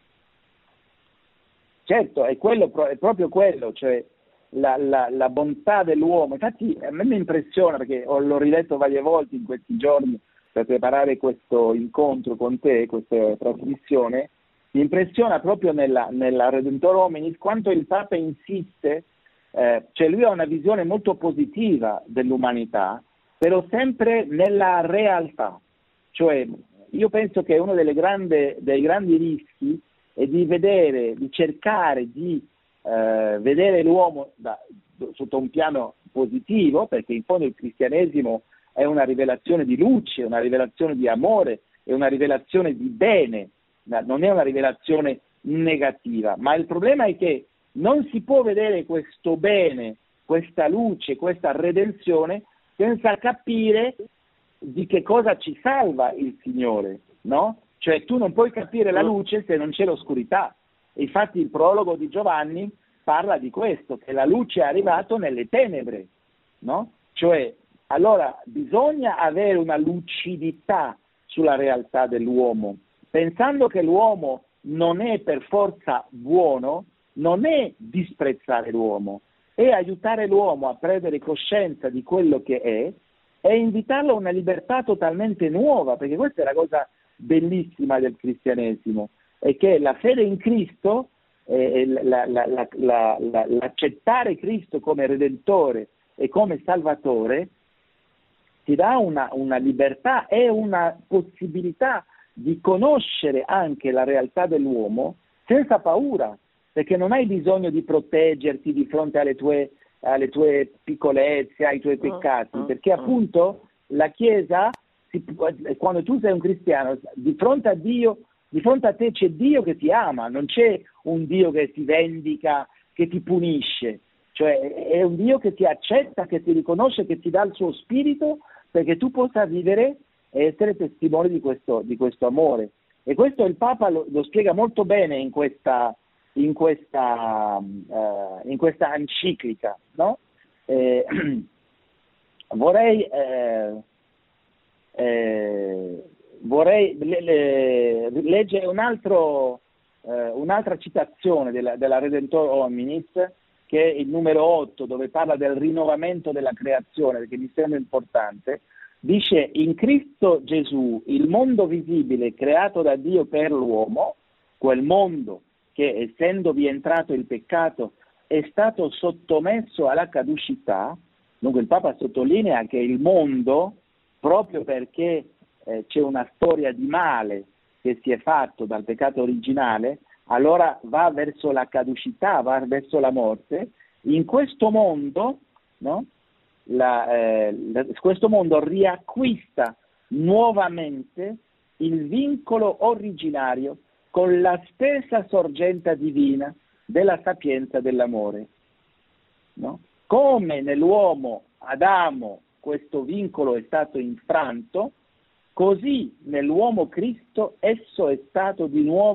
Certo, è, quello, è proprio quello, cioè la, la, la bontà dell'uomo. Infatti a me mi impressiona, perché ho, l'ho riletto varie volte in questi giorni per preparare questo incontro con te, questa trasmissione, mi impressiona proprio nella, nella Redentore Hominis quanto il Papa insiste, eh, cioè lui ha una visione molto positiva dell'umanità, però sempre nella realtà. Cioè io penso che uno delle grande, dei grandi rischi è di vedere, di cercare di eh, vedere l'uomo da, sotto un piano positivo, perché in fondo il cristianesimo è una rivelazione di luce, una rivelazione di amore, è una rivelazione di bene, non è una rivelazione negativa. Ma il problema è che non si può vedere questo bene, questa luce, questa redenzione senza capire di che cosa ci salva il Signore, no? Cioè tu non puoi capire la luce se non c'è l'oscurità. Infatti il prologo di Giovanni parla di questo, che la luce è arrivata nelle tenebre, no? Cioè, allora bisogna avere una lucidità sulla realtà dell'uomo, pensando che l'uomo non è per forza buono, non è disprezzare l'uomo, è aiutare l'uomo a prendere coscienza di quello che è e invitarlo a una libertà totalmente nuova, perché questa è la cosa bellissima del cristianesimo, è che la fede in Cristo, eh, la, la, la, la, la, l'accettare Cristo come Redentore e come Salvatore ti dà una, una libertà e una possibilità di conoscere anche la realtà dell'uomo senza paura, perché non hai bisogno di proteggerti di fronte alle tue, alle tue piccolezze, ai tuoi peccati, perché appunto la Chiesa, quando tu sei un cristiano, di fronte a Dio, di fronte a te c'è Dio che ti ama, non c'è un Dio che ti vendica, che ti punisce, cioè è un Dio che ti accetta, che ti riconosce, che ti dà il suo spirito perché tu possa vivere e essere testimone di questo, di questo amore. E questo il Papa lo, lo spiega molto bene in questa, in questa, uh, in questa enciclica, no? Eh, vorrei eh, eh, vorrei le, le, leggere un altro, eh, un'altra citazione della, della Redentore Hominis, che è il numero otto, dove parla del rinnovamento della creazione, perché mi sembra importante. Dice: in Cristo Gesù il mondo visibile creato da Dio per l'uomo, quel mondo che essendovi entrato il peccato è stato sottomesso alla caducità. Dunque il Papa sottolinea che il mondo, proprio perché eh, c'è una storia di male che si è fatto dal peccato originale, allora va verso la caducità, va verso la morte. In questo mondo, no? La, eh, la, questo mondo riacquista nuovamente il vincolo originario con la stessa sorgente divina della sapienza dell'amore, no? Come nell'uomo Adamo questo vincolo è stato infranto, così nell'uomo Cristo esso è stato di nuovo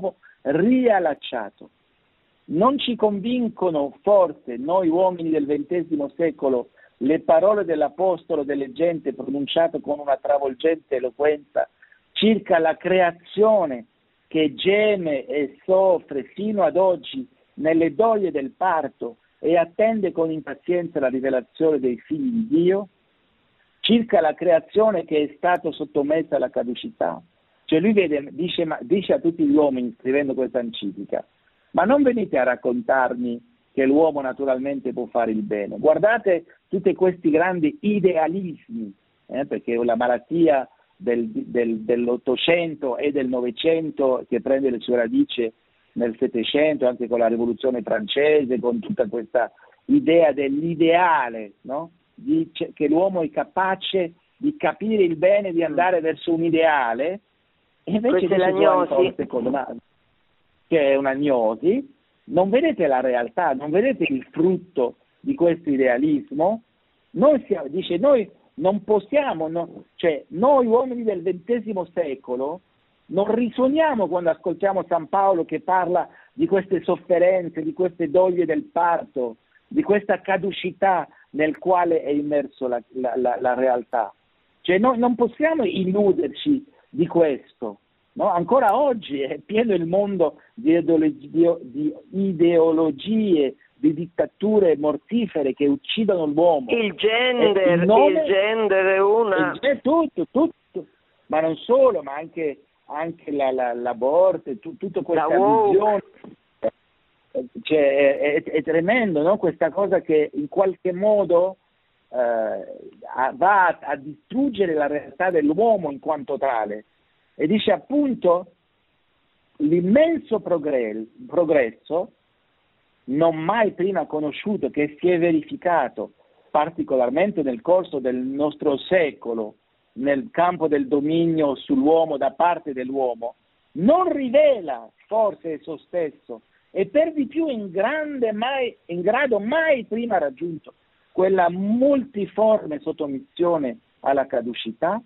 riallacciato. Non ci convincono forse noi uomini del ventesimo secolo le parole dell'Apostolo delle gente pronunciate con una travolgente eloquenza circa la creazione che geme e soffre fino ad oggi nelle doglie del parto e attende con impazienza la rivelazione dei figli di Dio, circa la creazione che è stata sottomessa alla caducità. Cioè lui vede, dice, dice a tutti gli uomini scrivendo questa enciclica: ma non venite a raccontarmi che l'uomo naturalmente può fare il bene. Guardate tutti questi grandi idealismi, eh, perché la malattia del, del, dell'Ottocento e del Novecento, che prende le sue radici nel Settecento, anche con la Rivoluzione francese, con tutta questa idea dell'ideale, no? Di, che l'uomo è capace di capire il bene, di andare verso un ideale, e invece questa è l'agnosi, secondo me, che è un'agnosi. Non vedete la realtà, non vedete il frutto di questo idealismo? Noi siamo, dice, noi non possiamo, no, cioè noi uomini del ventesimo secolo non risuoniamo quando ascoltiamo San Paolo che parla di queste sofferenze, di queste doglie del parto, di questa caducità nel quale è immerso la, la, la, la realtà. Cioè noi non possiamo illuderci di questo. No? Ancora oggi è pieno il mondo di, ideologi- di ideologie, di dittature mortifere che uccidono l'uomo. Il gender, il, nome, il gender è una... Il, tutto, tutto, ma non solo, ma anche, anche la, la, l'aborto, tu, tutta questa visione. Cioè, è, è, è tremendo, no? Questa cosa che in qualche modo eh, va a, a distruggere la realtà dell'uomo in quanto tale. E dice appunto l'immenso progresso non mai prima conosciuto, che si è verificato particolarmente nel corso del nostro secolo nel campo del dominio sull'uomo da parte dell'uomo, non rivela forse esso stesso e per di più in grande mai, in grado mai prima raggiunto quella multiforme sottomissione alla caducità.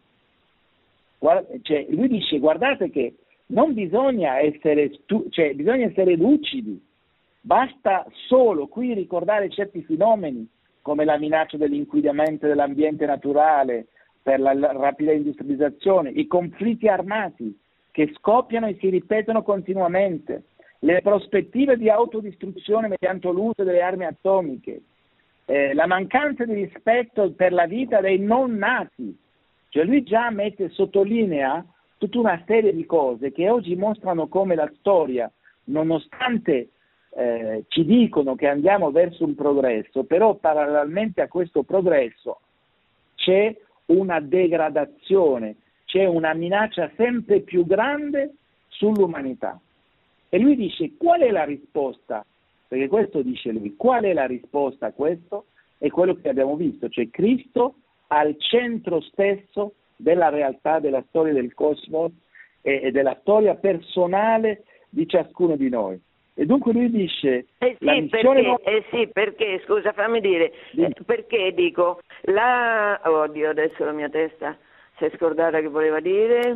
Guarda, cioè, lui dice guardate che non bisogna essere stu- cioè bisogna essere lucidi, basta solo qui ricordare certi fenomeni come la minaccia dell'inquinamento dell'ambiente naturale per la, la rapida industrializzazione, i conflitti armati che scoppiano e si ripetono continuamente, le prospettive di autodistruzione mediante l'uso delle armi atomiche, eh, la mancanza di rispetto per la vita dei non nati. Cioè lui già mette, sottolinea tutta una serie di cose che oggi mostrano come la storia, nonostante eh, ci dicono che andiamo verso un progresso, però parallelamente a questo progresso c'è una degradazione, c'è una minaccia sempre più grande sull'umanità. E lui dice qual è la risposta? Perché questo dice lui, qual è la risposta a questo? È quello che abbiamo visto, cioè Cristo al centro stesso della realtà, della storia del cosmos e, e della storia personale di ciascuno di noi. E dunque lui dice eh sì, la missione perché, no... eh sì, perché, scusa, fammi dire, eh, perché dico, la... oddio, adesso la mia testa si è scordata che voleva dire,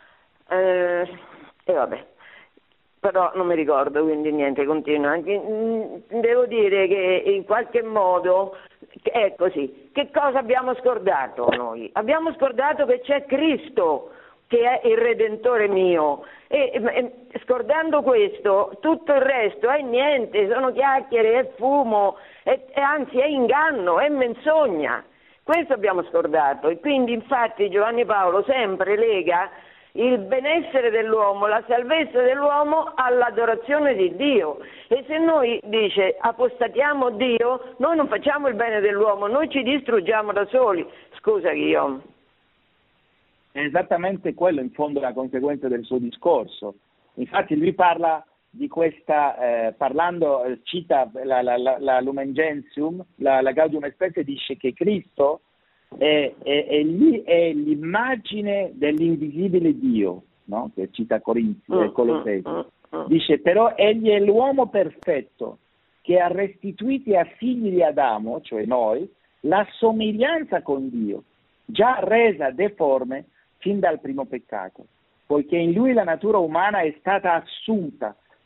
eh, e vabbè, però non mi ricordo, quindi niente, continua. Devo dire che in qualche modo è così. Che cosa abbiamo scordato noi? Abbiamo scordato che c'è Cristo, che è il Redentore mio, e, e scordando questo tutto il resto è niente, sono chiacchiere, è fumo, è, è, anzi è inganno, è menzogna. Questo abbiamo scordato e quindi infatti Giovanni Paolo sempre lega il benessere dell'uomo, la salvezza dell'uomo all'adorazione di Dio. E se noi, dice, apostatiamo Dio, noi non facciamo il bene dell'uomo, noi ci distruggiamo da soli. Scusa Guillaume. È esattamente quello in fondo la conseguenza del suo discorso. Infatti lui parla di questa, eh, parlando, eh, cita la, la, la, la Lumen Gentium, la, la Gaudium et Spes, dice che Cristo è, è, è, lì, è l'immagine dell'invisibile Dio, no? Che cita Corinzi, mm, Colossesi. Mm, mm, dice però egli è l'uomo perfetto che ha restituito a figli di Adamo, cioè noi, la somiglianza con Dio, già resa deforme fin dal primo peccato, poiché in lui la natura umana è stata assunta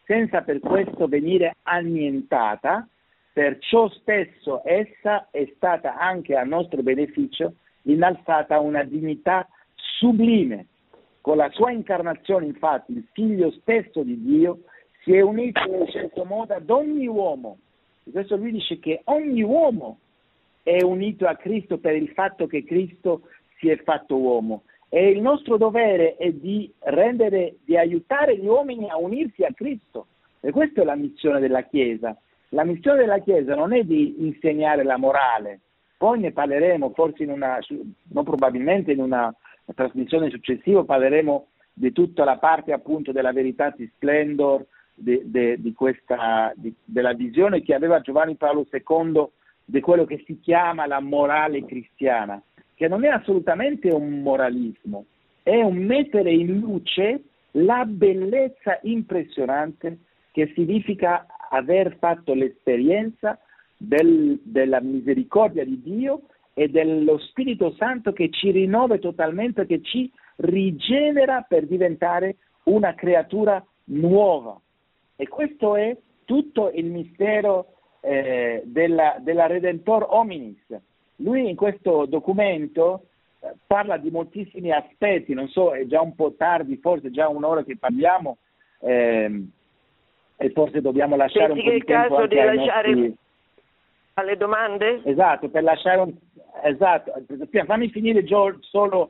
senza per questo venire annientata, perciò stesso essa è stata anche a nostro beneficio innalzata a una dignità sublime. Con la sua incarnazione, infatti, il Figlio stesso di Dio si è unito in un certo modo ad ogni uomo. E questo lui dice che ogni uomo è unito a Cristo per il fatto che Cristo si è fatto uomo. E il nostro dovere è di rendere, di aiutare gli uomini a unirsi a Cristo. E questa è la missione della Chiesa. La missione della Chiesa non è di insegnare la morale. Poi ne parleremo, forse in una, non probabilmente in una trasmissione successiva, parleremo di tutta la parte appunto della Veritatis Splendor, de, de, di questa, di, della visione che aveva Giovanni Paolo secondo di quello che si chiama la morale cristiana, che non è assolutamente un moralismo, è un mettere in luce la bellezza impressionante che significa aver fatto l'esperienza del, della misericordia di Dio e dello Spirito Santo che ci rinnova totalmente, che ci rigenera per diventare una creatura nuova. E questo è tutto il mistero eh, della, della Redentor Hominis. Lui in questo documento eh, parla di moltissimi aspetti, non so, è già un po' tardi, forse è già un'ora che parliamo, ehm, e forse dobbiamo lasciare Pensi un po' di tempo anche di ai lasciare nostri... alle domande? Esatto, per lasciare un... Esatto, fammi finire Gio, solo,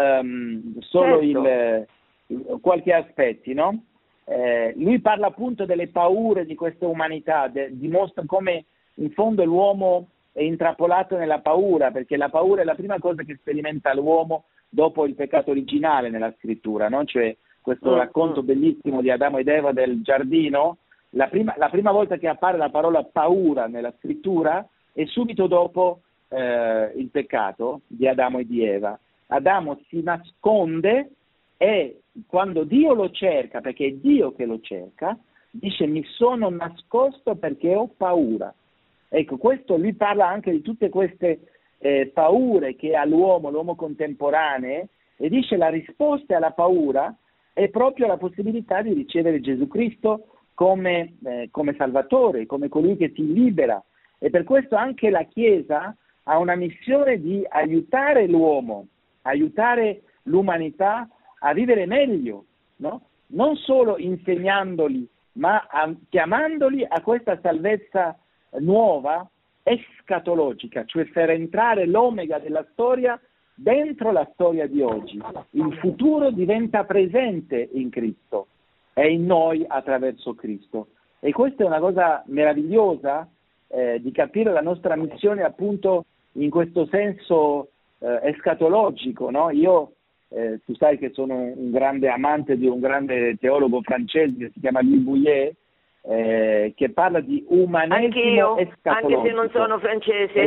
um, solo certo. il, qualche aspetti, no? Eh, lui parla appunto delle paure di questa umanità, de, dimostra come in fondo l'uomo è intrappolato nella paura, perché la paura è la prima cosa che sperimenta l'uomo dopo il peccato originale nella scrittura, no? Cioè questo mm, racconto mm. bellissimo di Adamo ed Eva del giardino, la prima, la prima volta che appare la parola paura nella scrittura è subito dopo eh, il peccato di Adamo e di Eva. Adamo si nasconde e quando Dio lo cerca, perché è Dio che lo cerca, dice mi sono nascosto perché ho paura. Ecco, questo lui parla anche di tutte queste eh, paure che ha l'uomo, l'uomo contemporaneo, e dice la risposta alla paura è proprio la possibilità di ricevere Gesù Cristo come, eh, come Salvatore, come colui che ti libera. E per questo anche la Chiesa ha una missione di aiutare l'uomo, aiutare l'umanità a vivere meglio, no? Non solo insegnandoli, ma a, chiamandoli a questa salvezza nuova, escatologica, cioè per entrare l'omega della storia dentro la storia di oggi. Il futuro diventa presente in Cristo e in noi attraverso Cristo. E questa è una cosa meravigliosa eh, di capire la nostra missione appunto in questo senso eh, escatologico, no? Io Eh, tu sai che sono un grande amante di un grande teologo francese che si chiama Louis Bouillet, eh, che parla di umanesimo Anch'io, escatologico. anche se non sono francese.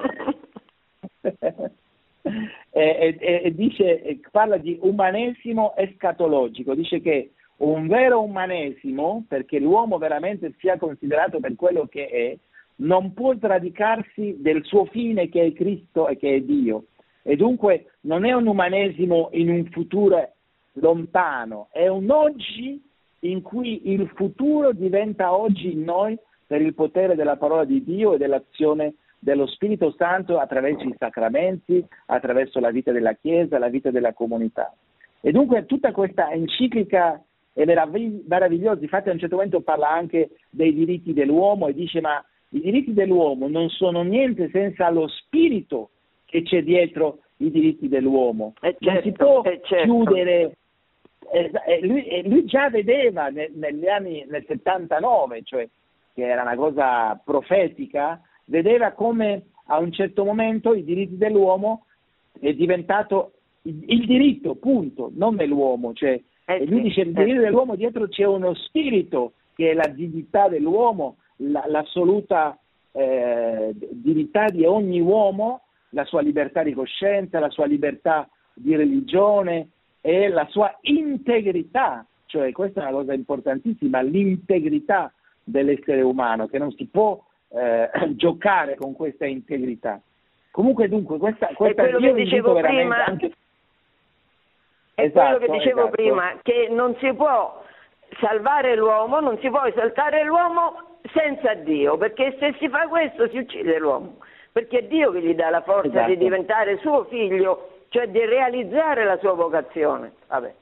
Esatto. e, e, e dice, parla di umanesimo escatologico, dice che un vero umanesimo, perché l'uomo veramente sia considerato per quello che è, non può sradicarsi del suo fine che è Cristo e che è Dio. E dunque non è un umanesimo in un futuro lontano, è un oggi in cui il futuro diventa oggi in noi per il potere della parola di Dio e dell'azione dello Spirito Santo attraverso i sacramenti, attraverso la vita della Chiesa, la vita della comunità. E dunque tutta questa enciclica è meravigliosa, infatti a un certo momento parla anche dei diritti dell'uomo e dice ma i diritti dell'uomo non sono niente senza lo spirito che c'è dietro i diritti dell'uomo. Eh certo, non si può eh certo. chiudere, eh, eh, lui, eh, lui già vedeva nel, negli anni, nel settantanove, cioè che era una cosa profetica, vedeva come a un certo momento i diritti dell'uomo è diventato il, il diritto, punto, non dell'uomo, cioè, eh e lui sì, dice il eh diritto sì. dell'uomo dietro c'è uno spirito che è la dignità dell'uomo, la, l'assoluta eh, dignità di ogni uomo, la sua libertà di coscienza, la sua libertà di religione e la sua integrità, cioè questa è una cosa importantissima, l'integrità dell'essere umano, che non si può eh, giocare con questa integrità. Comunque dunque questa, questa è quello che dicevo prima, anche... è esatto, quello che dicevo esatto. prima, che non si può salvare l'uomo, non si può esaltare l'uomo senza Dio, perché se si fa questo si uccide l'uomo, perché è Dio che gli dà la forza esatto. di diventare suo figlio, cioè di realizzare la sua vocazione. Vabbè.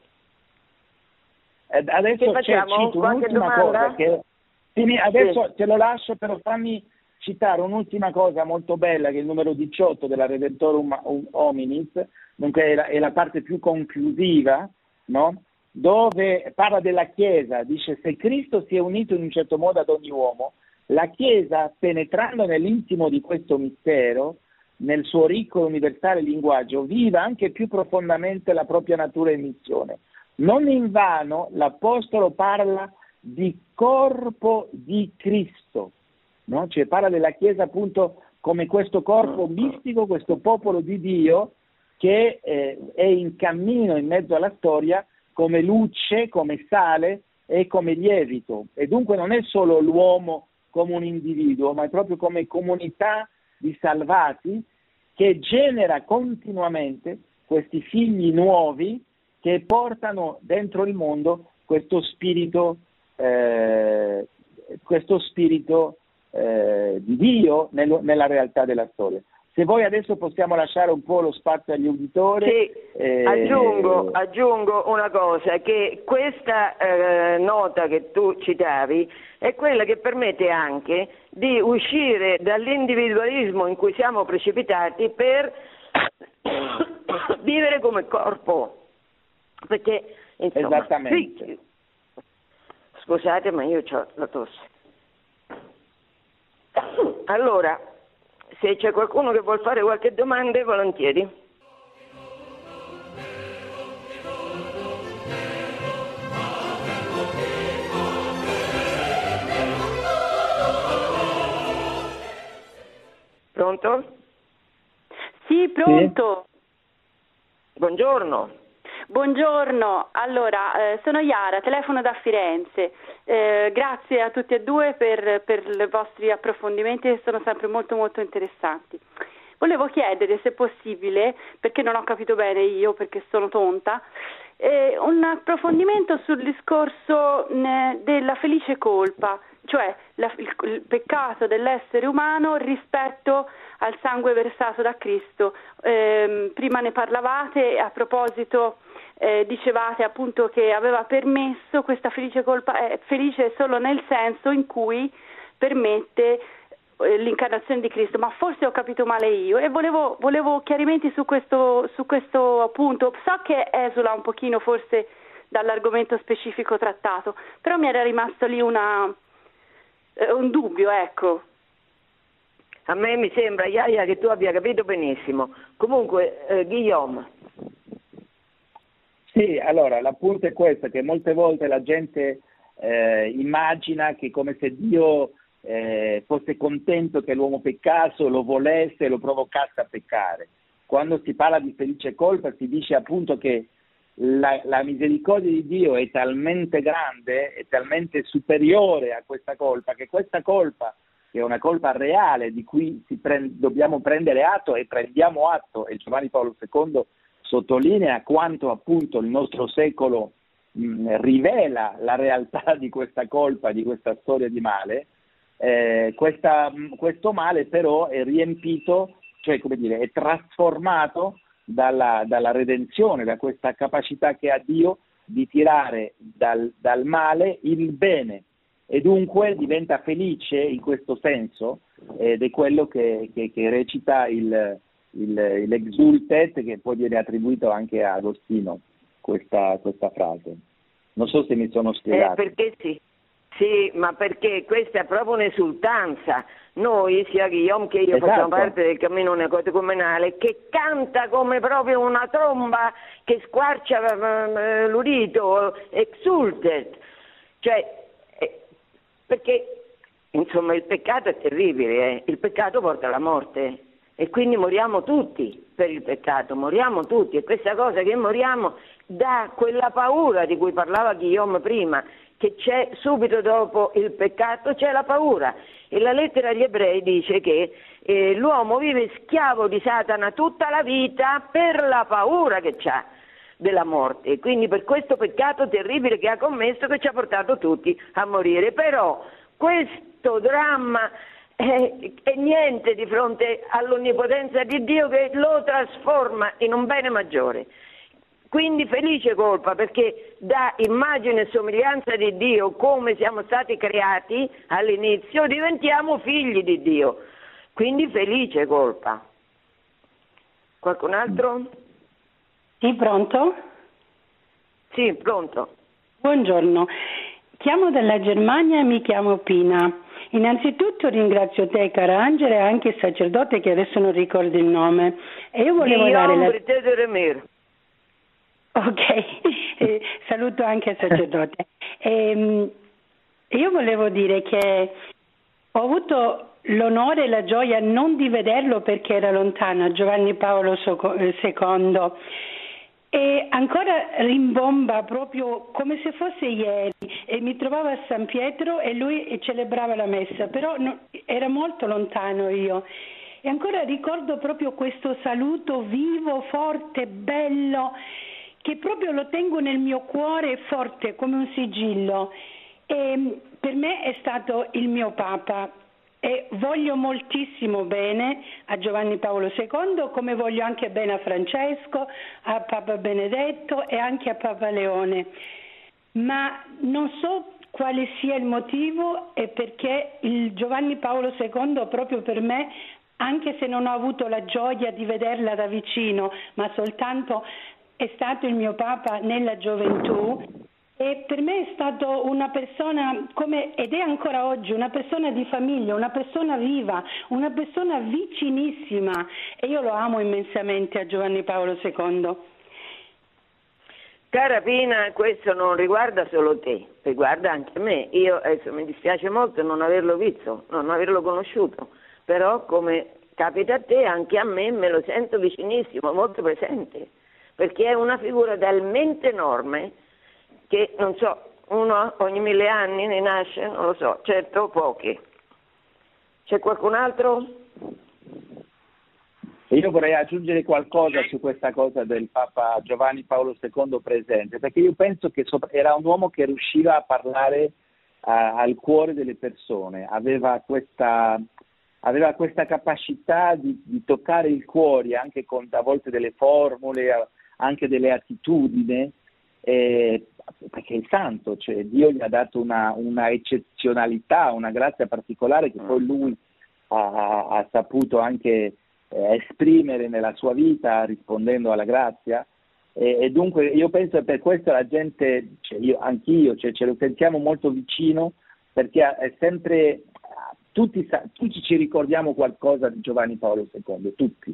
Adesso c'è, cito un'ultima cosa che adesso sì. te lo lascio, però fammi citare un'ultima cosa molto bella, che è il numero diciotto della Redemptorum Hominis, dunque è la, è la parte più conclusiva, no? Dove parla della Chiesa, dice: se Cristo si è unito in un certo modo ad ogni uomo, la Chiesa, penetrando nell'intimo di questo mistero, nel suo ricco e universale linguaggio, viva anche più profondamente la propria natura e missione. Non invano l'Apostolo parla di corpo di Cristo, no? Cioè parla della Chiesa appunto come questo corpo mistico, questo popolo di Dio che eh, è in cammino in mezzo alla storia come luce, come sale e come lievito. E dunque non è solo l'uomo come un individuo, ma è proprio come comunità di salvati che genera continuamente questi figli nuovi che portano dentro il mondo questo spirito, eh, questo spirito eh, di Dio nel, nella realtà della storia. Se voi adesso possiamo lasciare un po' lo spazio agli uditori. Sì, eh, aggiungo, aggiungo una cosa, che questa eh, nota che tu citavi è quella che permette anche di uscire dall'individualismo in cui siamo precipitati per vivere come corpo. Perché, insomma, esattamente. Sì, scusate, ma io ho la tosse. Allora, se c'è qualcuno che vuol fare qualche domanda, volentieri. Pronto? Sì, pronto. Sì. Buongiorno. Buongiorno, allora eh, sono Iara, telefono da Firenze, eh, grazie a tutti e due per, per i vostri approfondimenti che sono sempre molto molto interessanti. Volevo chiedere, se possibile, perché non ho capito bene io, perché sono tonta, eh, un approfondimento sul discorso mh, della felice colpa, cioè la, il, il peccato dell'essere umano rispetto al sangue versato da Cristo. Eh, prima ne parlavate a proposito. Eh, dicevate appunto che aveva permesso questa felice colpa, è felice solo nel senso in cui permette eh, l'incarnazione di Cristo, ma forse ho capito male io e volevo, volevo chiarimenti su questo, su questo punto. So che esula un pochino forse dall'argomento specifico trattato, però mi era rimasto lì una, eh, un dubbio, ecco. A me mi sembra, Iaia, che tu abbia capito benissimo. Comunque, eh, Guillaume. Sì, allora l'appunto è questo, che molte volte la gente eh, immagina che come se Dio eh, fosse contento che l'uomo peccasse, lo volesse e lo provocasse a peccare. Quando si parla di felice colpa si dice appunto che la, la misericordia di Dio è talmente grande, è talmente superiore a questa colpa, che questa colpa, che è una colpa reale di cui si prend- dobbiamo prendere atto e prendiamo atto, e Giovanni Paolo secondo sottolinea quanto appunto il nostro secolo mh, rivela la realtà di questa colpa, di questa storia di male. Eh, questa, mh, questo male però è riempito, cioè come dire, è trasformato dalla, dalla redenzione, da questa capacità che ha Dio di tirare dal, dal male il bene, e dunque diventa felice in questo senso, ed è quello che, che, che recita il Il, l'exultet, che poi viene attribuito anche a Agostino, questa, questa frase. Non so se mi sono spiegato. Eh, perché sì, sì, ma perché questa è proprio un'esultanza. Noi, sia Guillaume che io, esatto. facciamo parte del cammino neocatecumenale, che canta come proprio una tromba che squarcia uh, l'udito, exultet. Cioè, eh, perché, insomma, il peccato è terribile, eh? Il peccato porta alla morte. E quindi moriamo tutti per il peccato, moriamo tutti, e questa cosa che moriamo dà quella paura di cui parlava Guillaume prima, che c'è subito dopo il peccato, c'è la paura. E la lettera agli Ebrei dice che eh, l'uomo vive schiavo di Satana tutta la vita per la paura che c'ha. della morte, quindi per questo peccato terribile che ha commesso, che ci ha portato tutti a morire. Però questo dramma è, è niente di fronte all'onnipotenza di Dio, che lo trasforma in un bene maggiore. Quindi felice colpa, perché da immagine e somiglianza di Dio, come siamo stati creati all'inizio, diventiamo figli di Dio. Quindi felice colpa. Qualcun altro? Sì, pronto? Sì, pronto. Buongiorno, chiamo dalla Germania e mi chiamo Pina. Innanzitutto ringrazio te, cara Angela, e anche il sacerdote che adesso non ricordo il nome. E io volevo Dio dare la... de Remir. Ok, eh, saluto anche il sacerdote. E, io volevo dire che ho avuto l'onore e la gioia non di vederlo perché era lontano, Giovanni Paolo secondo, e ancora rimbomba proprio come se fosse ieri, e mi trovavo a San Pietro e lui celebrava la messa, però no, era molto lontano io. E ancora ricordo proprio questo saluto vivo, forte, bello, che proprio lo tengo nel mio cuore forte come un sigillo. E per me è stato il mio Papa e voglio moltissimo bene a Giovanni Paolo secondo, come voglio anche bene a Francesco, a Papa Benedetto e anche a Papa Leone. Ma non so quale sia il motivo e perché il Giovanni Paolo secondo proprio per me, anche se non ho avuto la gioia di vederla da vicino, ma soltanto è stato il mio Papa nella gioventù, e per me è stato una persona come, ed è ancora oggi, una persona di famiglia, una persona viva, una persona vicinissima, e io lo amo immensamente a Giovanni Paolo secondo. Cara Pina, questo non riguarda solo te, riguarda anche me. Io adesso mi dispiace molto non averlo visto, non averlo conosciuto, però come capita a te, anche a me me lo sento vicinissimo, molto presente, perché è una figura talmente enorme che, non so, uno ogni mille anni ne nasce, non lo so, certo pochi. C'è qualcun altro? Io vorrei aggiungere qualcosa su questa cosa del Papa Giovanni Paolo secondo presente, perché io penso che era un uomo che riusciva a parlare uh, al cuore delle persone, aveva questa, aveva questa capacità di, di toccare il cuore anche con a volte delle formule, anche delle attitudini, eh, perché è santo, cioè Dio gli ha dato una, una eccezionalità, una grazia particolare che poi lui ha, ha saputo anche eh, esprimere nella sua vita rispondendo alla grazia, e, e dunque io penso che per questo la gente, cioè io, anch'io, cioè, ce lo sentiamo molto vicino, perché è sempre, tutti, tutti ci ricordiamo qualcosa di Giovanni Paolo secondo, tutti.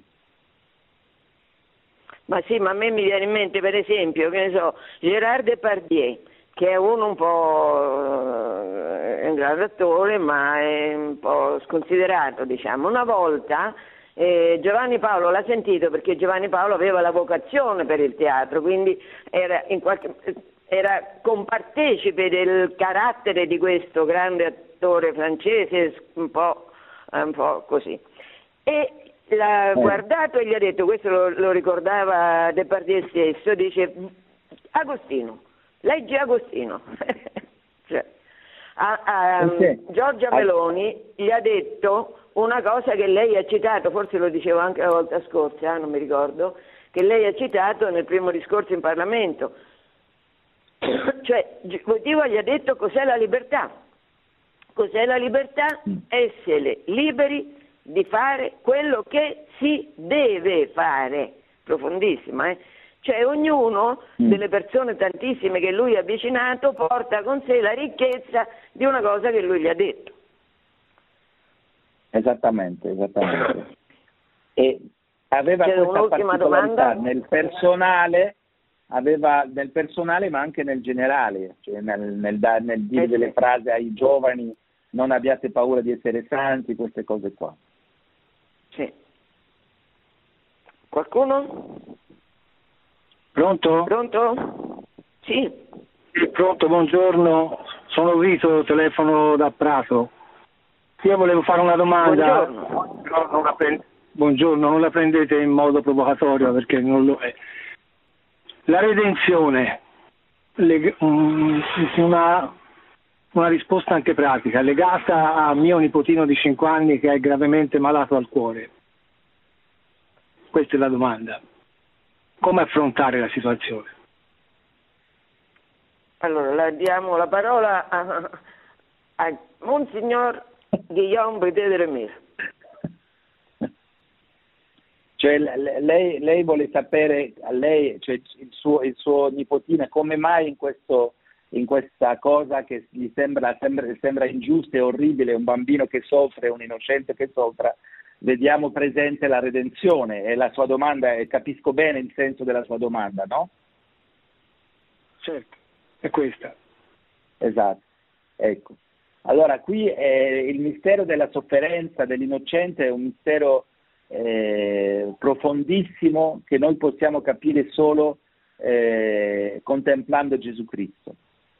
Ma sì, ma a me mi viene in mente per esempio, che ne so, Gérard Depardieu, che è uno un po' è un grande attore, ma è un po' sconsiderato, diciamo. Una volta eh, Giovanni Paolo l'ha sentito, perché Giovanni Paolo aveva la vocazione per il teatro, quindi era, in qualche, era compartecipe del carattere di questo grande attore francese, un po', un po' così. E l'ha eh. guardato e gli ha detto, questo lo, lo ricordava Depardieu stesso, dice: Agostino, leggi Agostino. Cioè, a, a okay. Giorgia Meloni gli ha detto una cosa che lei ha citato, forse lo dicevo anche la volta scorsa, eh, non mi ricordo, che lei ha citato nel primo discorso in Parlamento. Cioè, Votivo gli ha detto cos'è la libertà. Cos'è la libertà? Essere liberi di fare quello che si deve fare. Profondissima, eh? Cioè ognuno mm. delle persone tantissime che lui ha avvicinato porta con sé la ricchezza di una cosa che lui gli ha detto. Esattamente, esattamente. E aveva C'è questa particolarità domanda? nel personale, aveva nel personale ma anche nel generale, cioè nel, nel, nel dire eh, delle sì. frasi ai giovani: non abbiate paura di essere santi, queste cose qua. Sì. Qualcuno? Pronto? Pronto? Sì. Sì, pronto, buongiorno. Sono Vito, telefono da Prato. Io volevo fare una domanda. Buongiorno. No, non la prend- Buongiorno, non la prendete in modo provocatorio perché non lo è. La redenzione, le, um, una, una risposta anche pratica, legata a mio nipotino di cinque anni che è gravemente malato al cuore. Questa è la domanda. Come affrontare la situazione? Allora, la, diamo la parola a, a Monsignor Guillaume Boutet de Remire. Cioè, lei, lei vuole sapere, a lei, cioè il suo, il suo nipotino, come mai in, questo, in questa cosa che gli sembra, sembra, sembra ingiusta e orribile, un bambino che soffre, un innocente che soffra, vediamo presente la redenzione. E la sua domanda, e capisco bene il senso della sua domanda, no? Certo, è questa. Esatto, ecco. Allora, qui eh, il mistero della sofferenza dell'innocente è un mistero eh, profondissimo che noi possiamo capire solo eh, contemplando Gesù Cristo.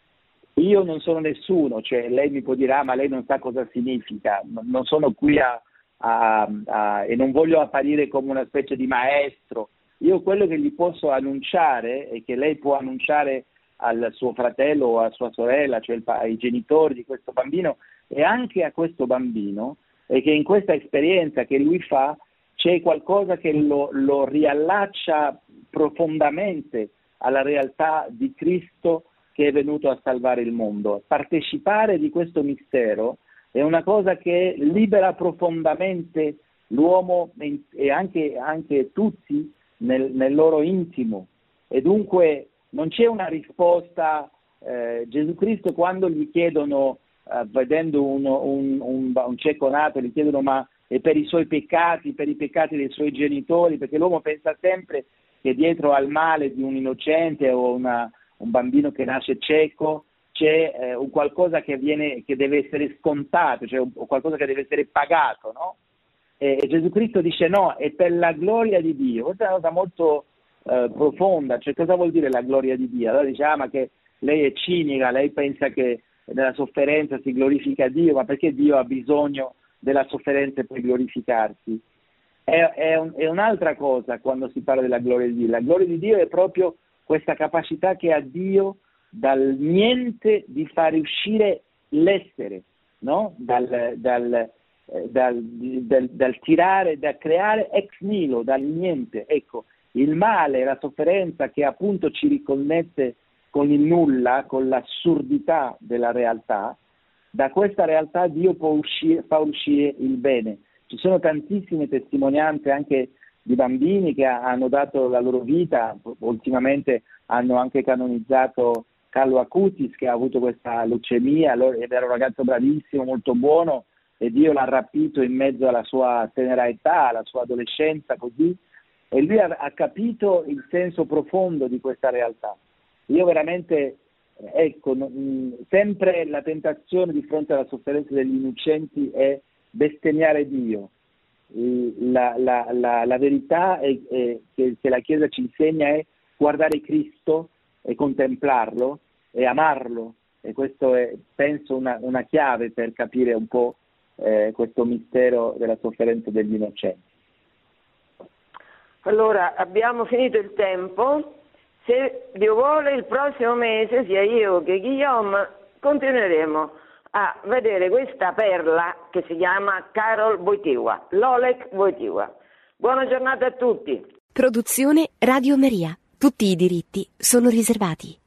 Io non sono nessuno, cioè lei mi può dire, ah, ma lei non sa cosa significa, non sono qui a, a, a, e non voglio apparire come una specie di maestro. Io quello che gli posso annunciare e che lei può annunciare al suo fratello o a sua sorella, cioè il, ai genitori di questo bambino e anche a questo bambino, è che in questa esperienza che lui fa c'è qualcosa che lo, lo riallaccia profondamente alla realtà di Cristo che è venuto a salvare il mondo. Partecipare di questo mistero è una cosa che libera profondamente l'uomo e anche, anche tutti nel, nel loro intimo, e dunque non c'è una risposta. eh, Gesù Cristo, quando gli chiedono, eh, vedendo uno, un, un, un cieco nato, gli chiedono ma è per i suoi peccati, per i peccati dei suoi genitori, perché l'uomo pensa sempre che dietro al male di un innocente o una, un bambino che nasce cieco c'è eh, un qualcosa che, viene, che deve essere scontato, cioè un, qualcosa che deve essere pagato, no? E, e Gesù Cristo dice no, è per la gloria di Dio. Questa è una cosa molto eh, profonda, cioè cosa vuol dire la gloria di Dio? Allora dice, ah, ma che lei è cinica, lei pensa che nella sofferenza si glorifica Dio, ma perché Dio ha bisogno della sofferenza per glorificarsi? È, è, un, è un'altra cosa quando si parla della gloria di Dio. La gloria di Dio è proprio questa capacità che ha Dio dal niente di fare uscire l'essere, no? Dal, dal, eh, dal, dal, dal tirare, da creare ex nihilo, dal niente. Ecco, il male, la sofferenza che appunto ci riconnette con il nulla, con l'assurdità della realtà, da questa realtà Dio può uscire, fa uscire il bene. Ci sono tantissime testimonianze anche di bambini che hanno dato la loro vita, ultimamente hanno anche canonizzato Carlo Acutis, che ha avuto questa leucemia ed era un ragazzo bravissimo, molto buono, e Dio l'ha rapito in mezzo alla sua tenera età, alla sua adolescenza, così, e lui ha, ha capito il senso profondo di questa realtà. Io veramente, ecco, mh, sempre la tentazione di fronte alla sofferenza degli innocenti è bestemmiare Dio. La, la, la, la verità è, è, che, che la Chiesa ci insegna è guardare Cristo e contemplarlo e amarlo, e questo è, penso, una, una chiave per capire un po' eh, questo mistero della sofferenza degli innocenti. Allora, abbiamo finito il tempo. Se Dio vuole, il prossimo mese, sia io che Guillaume, continueremo a vedere questa perla che si chiama Karol Wojtyła, l'Olek Wojtyła. Buona giornata a tutti. Produzione Radio Maria. Tutti i diritti sono riservati.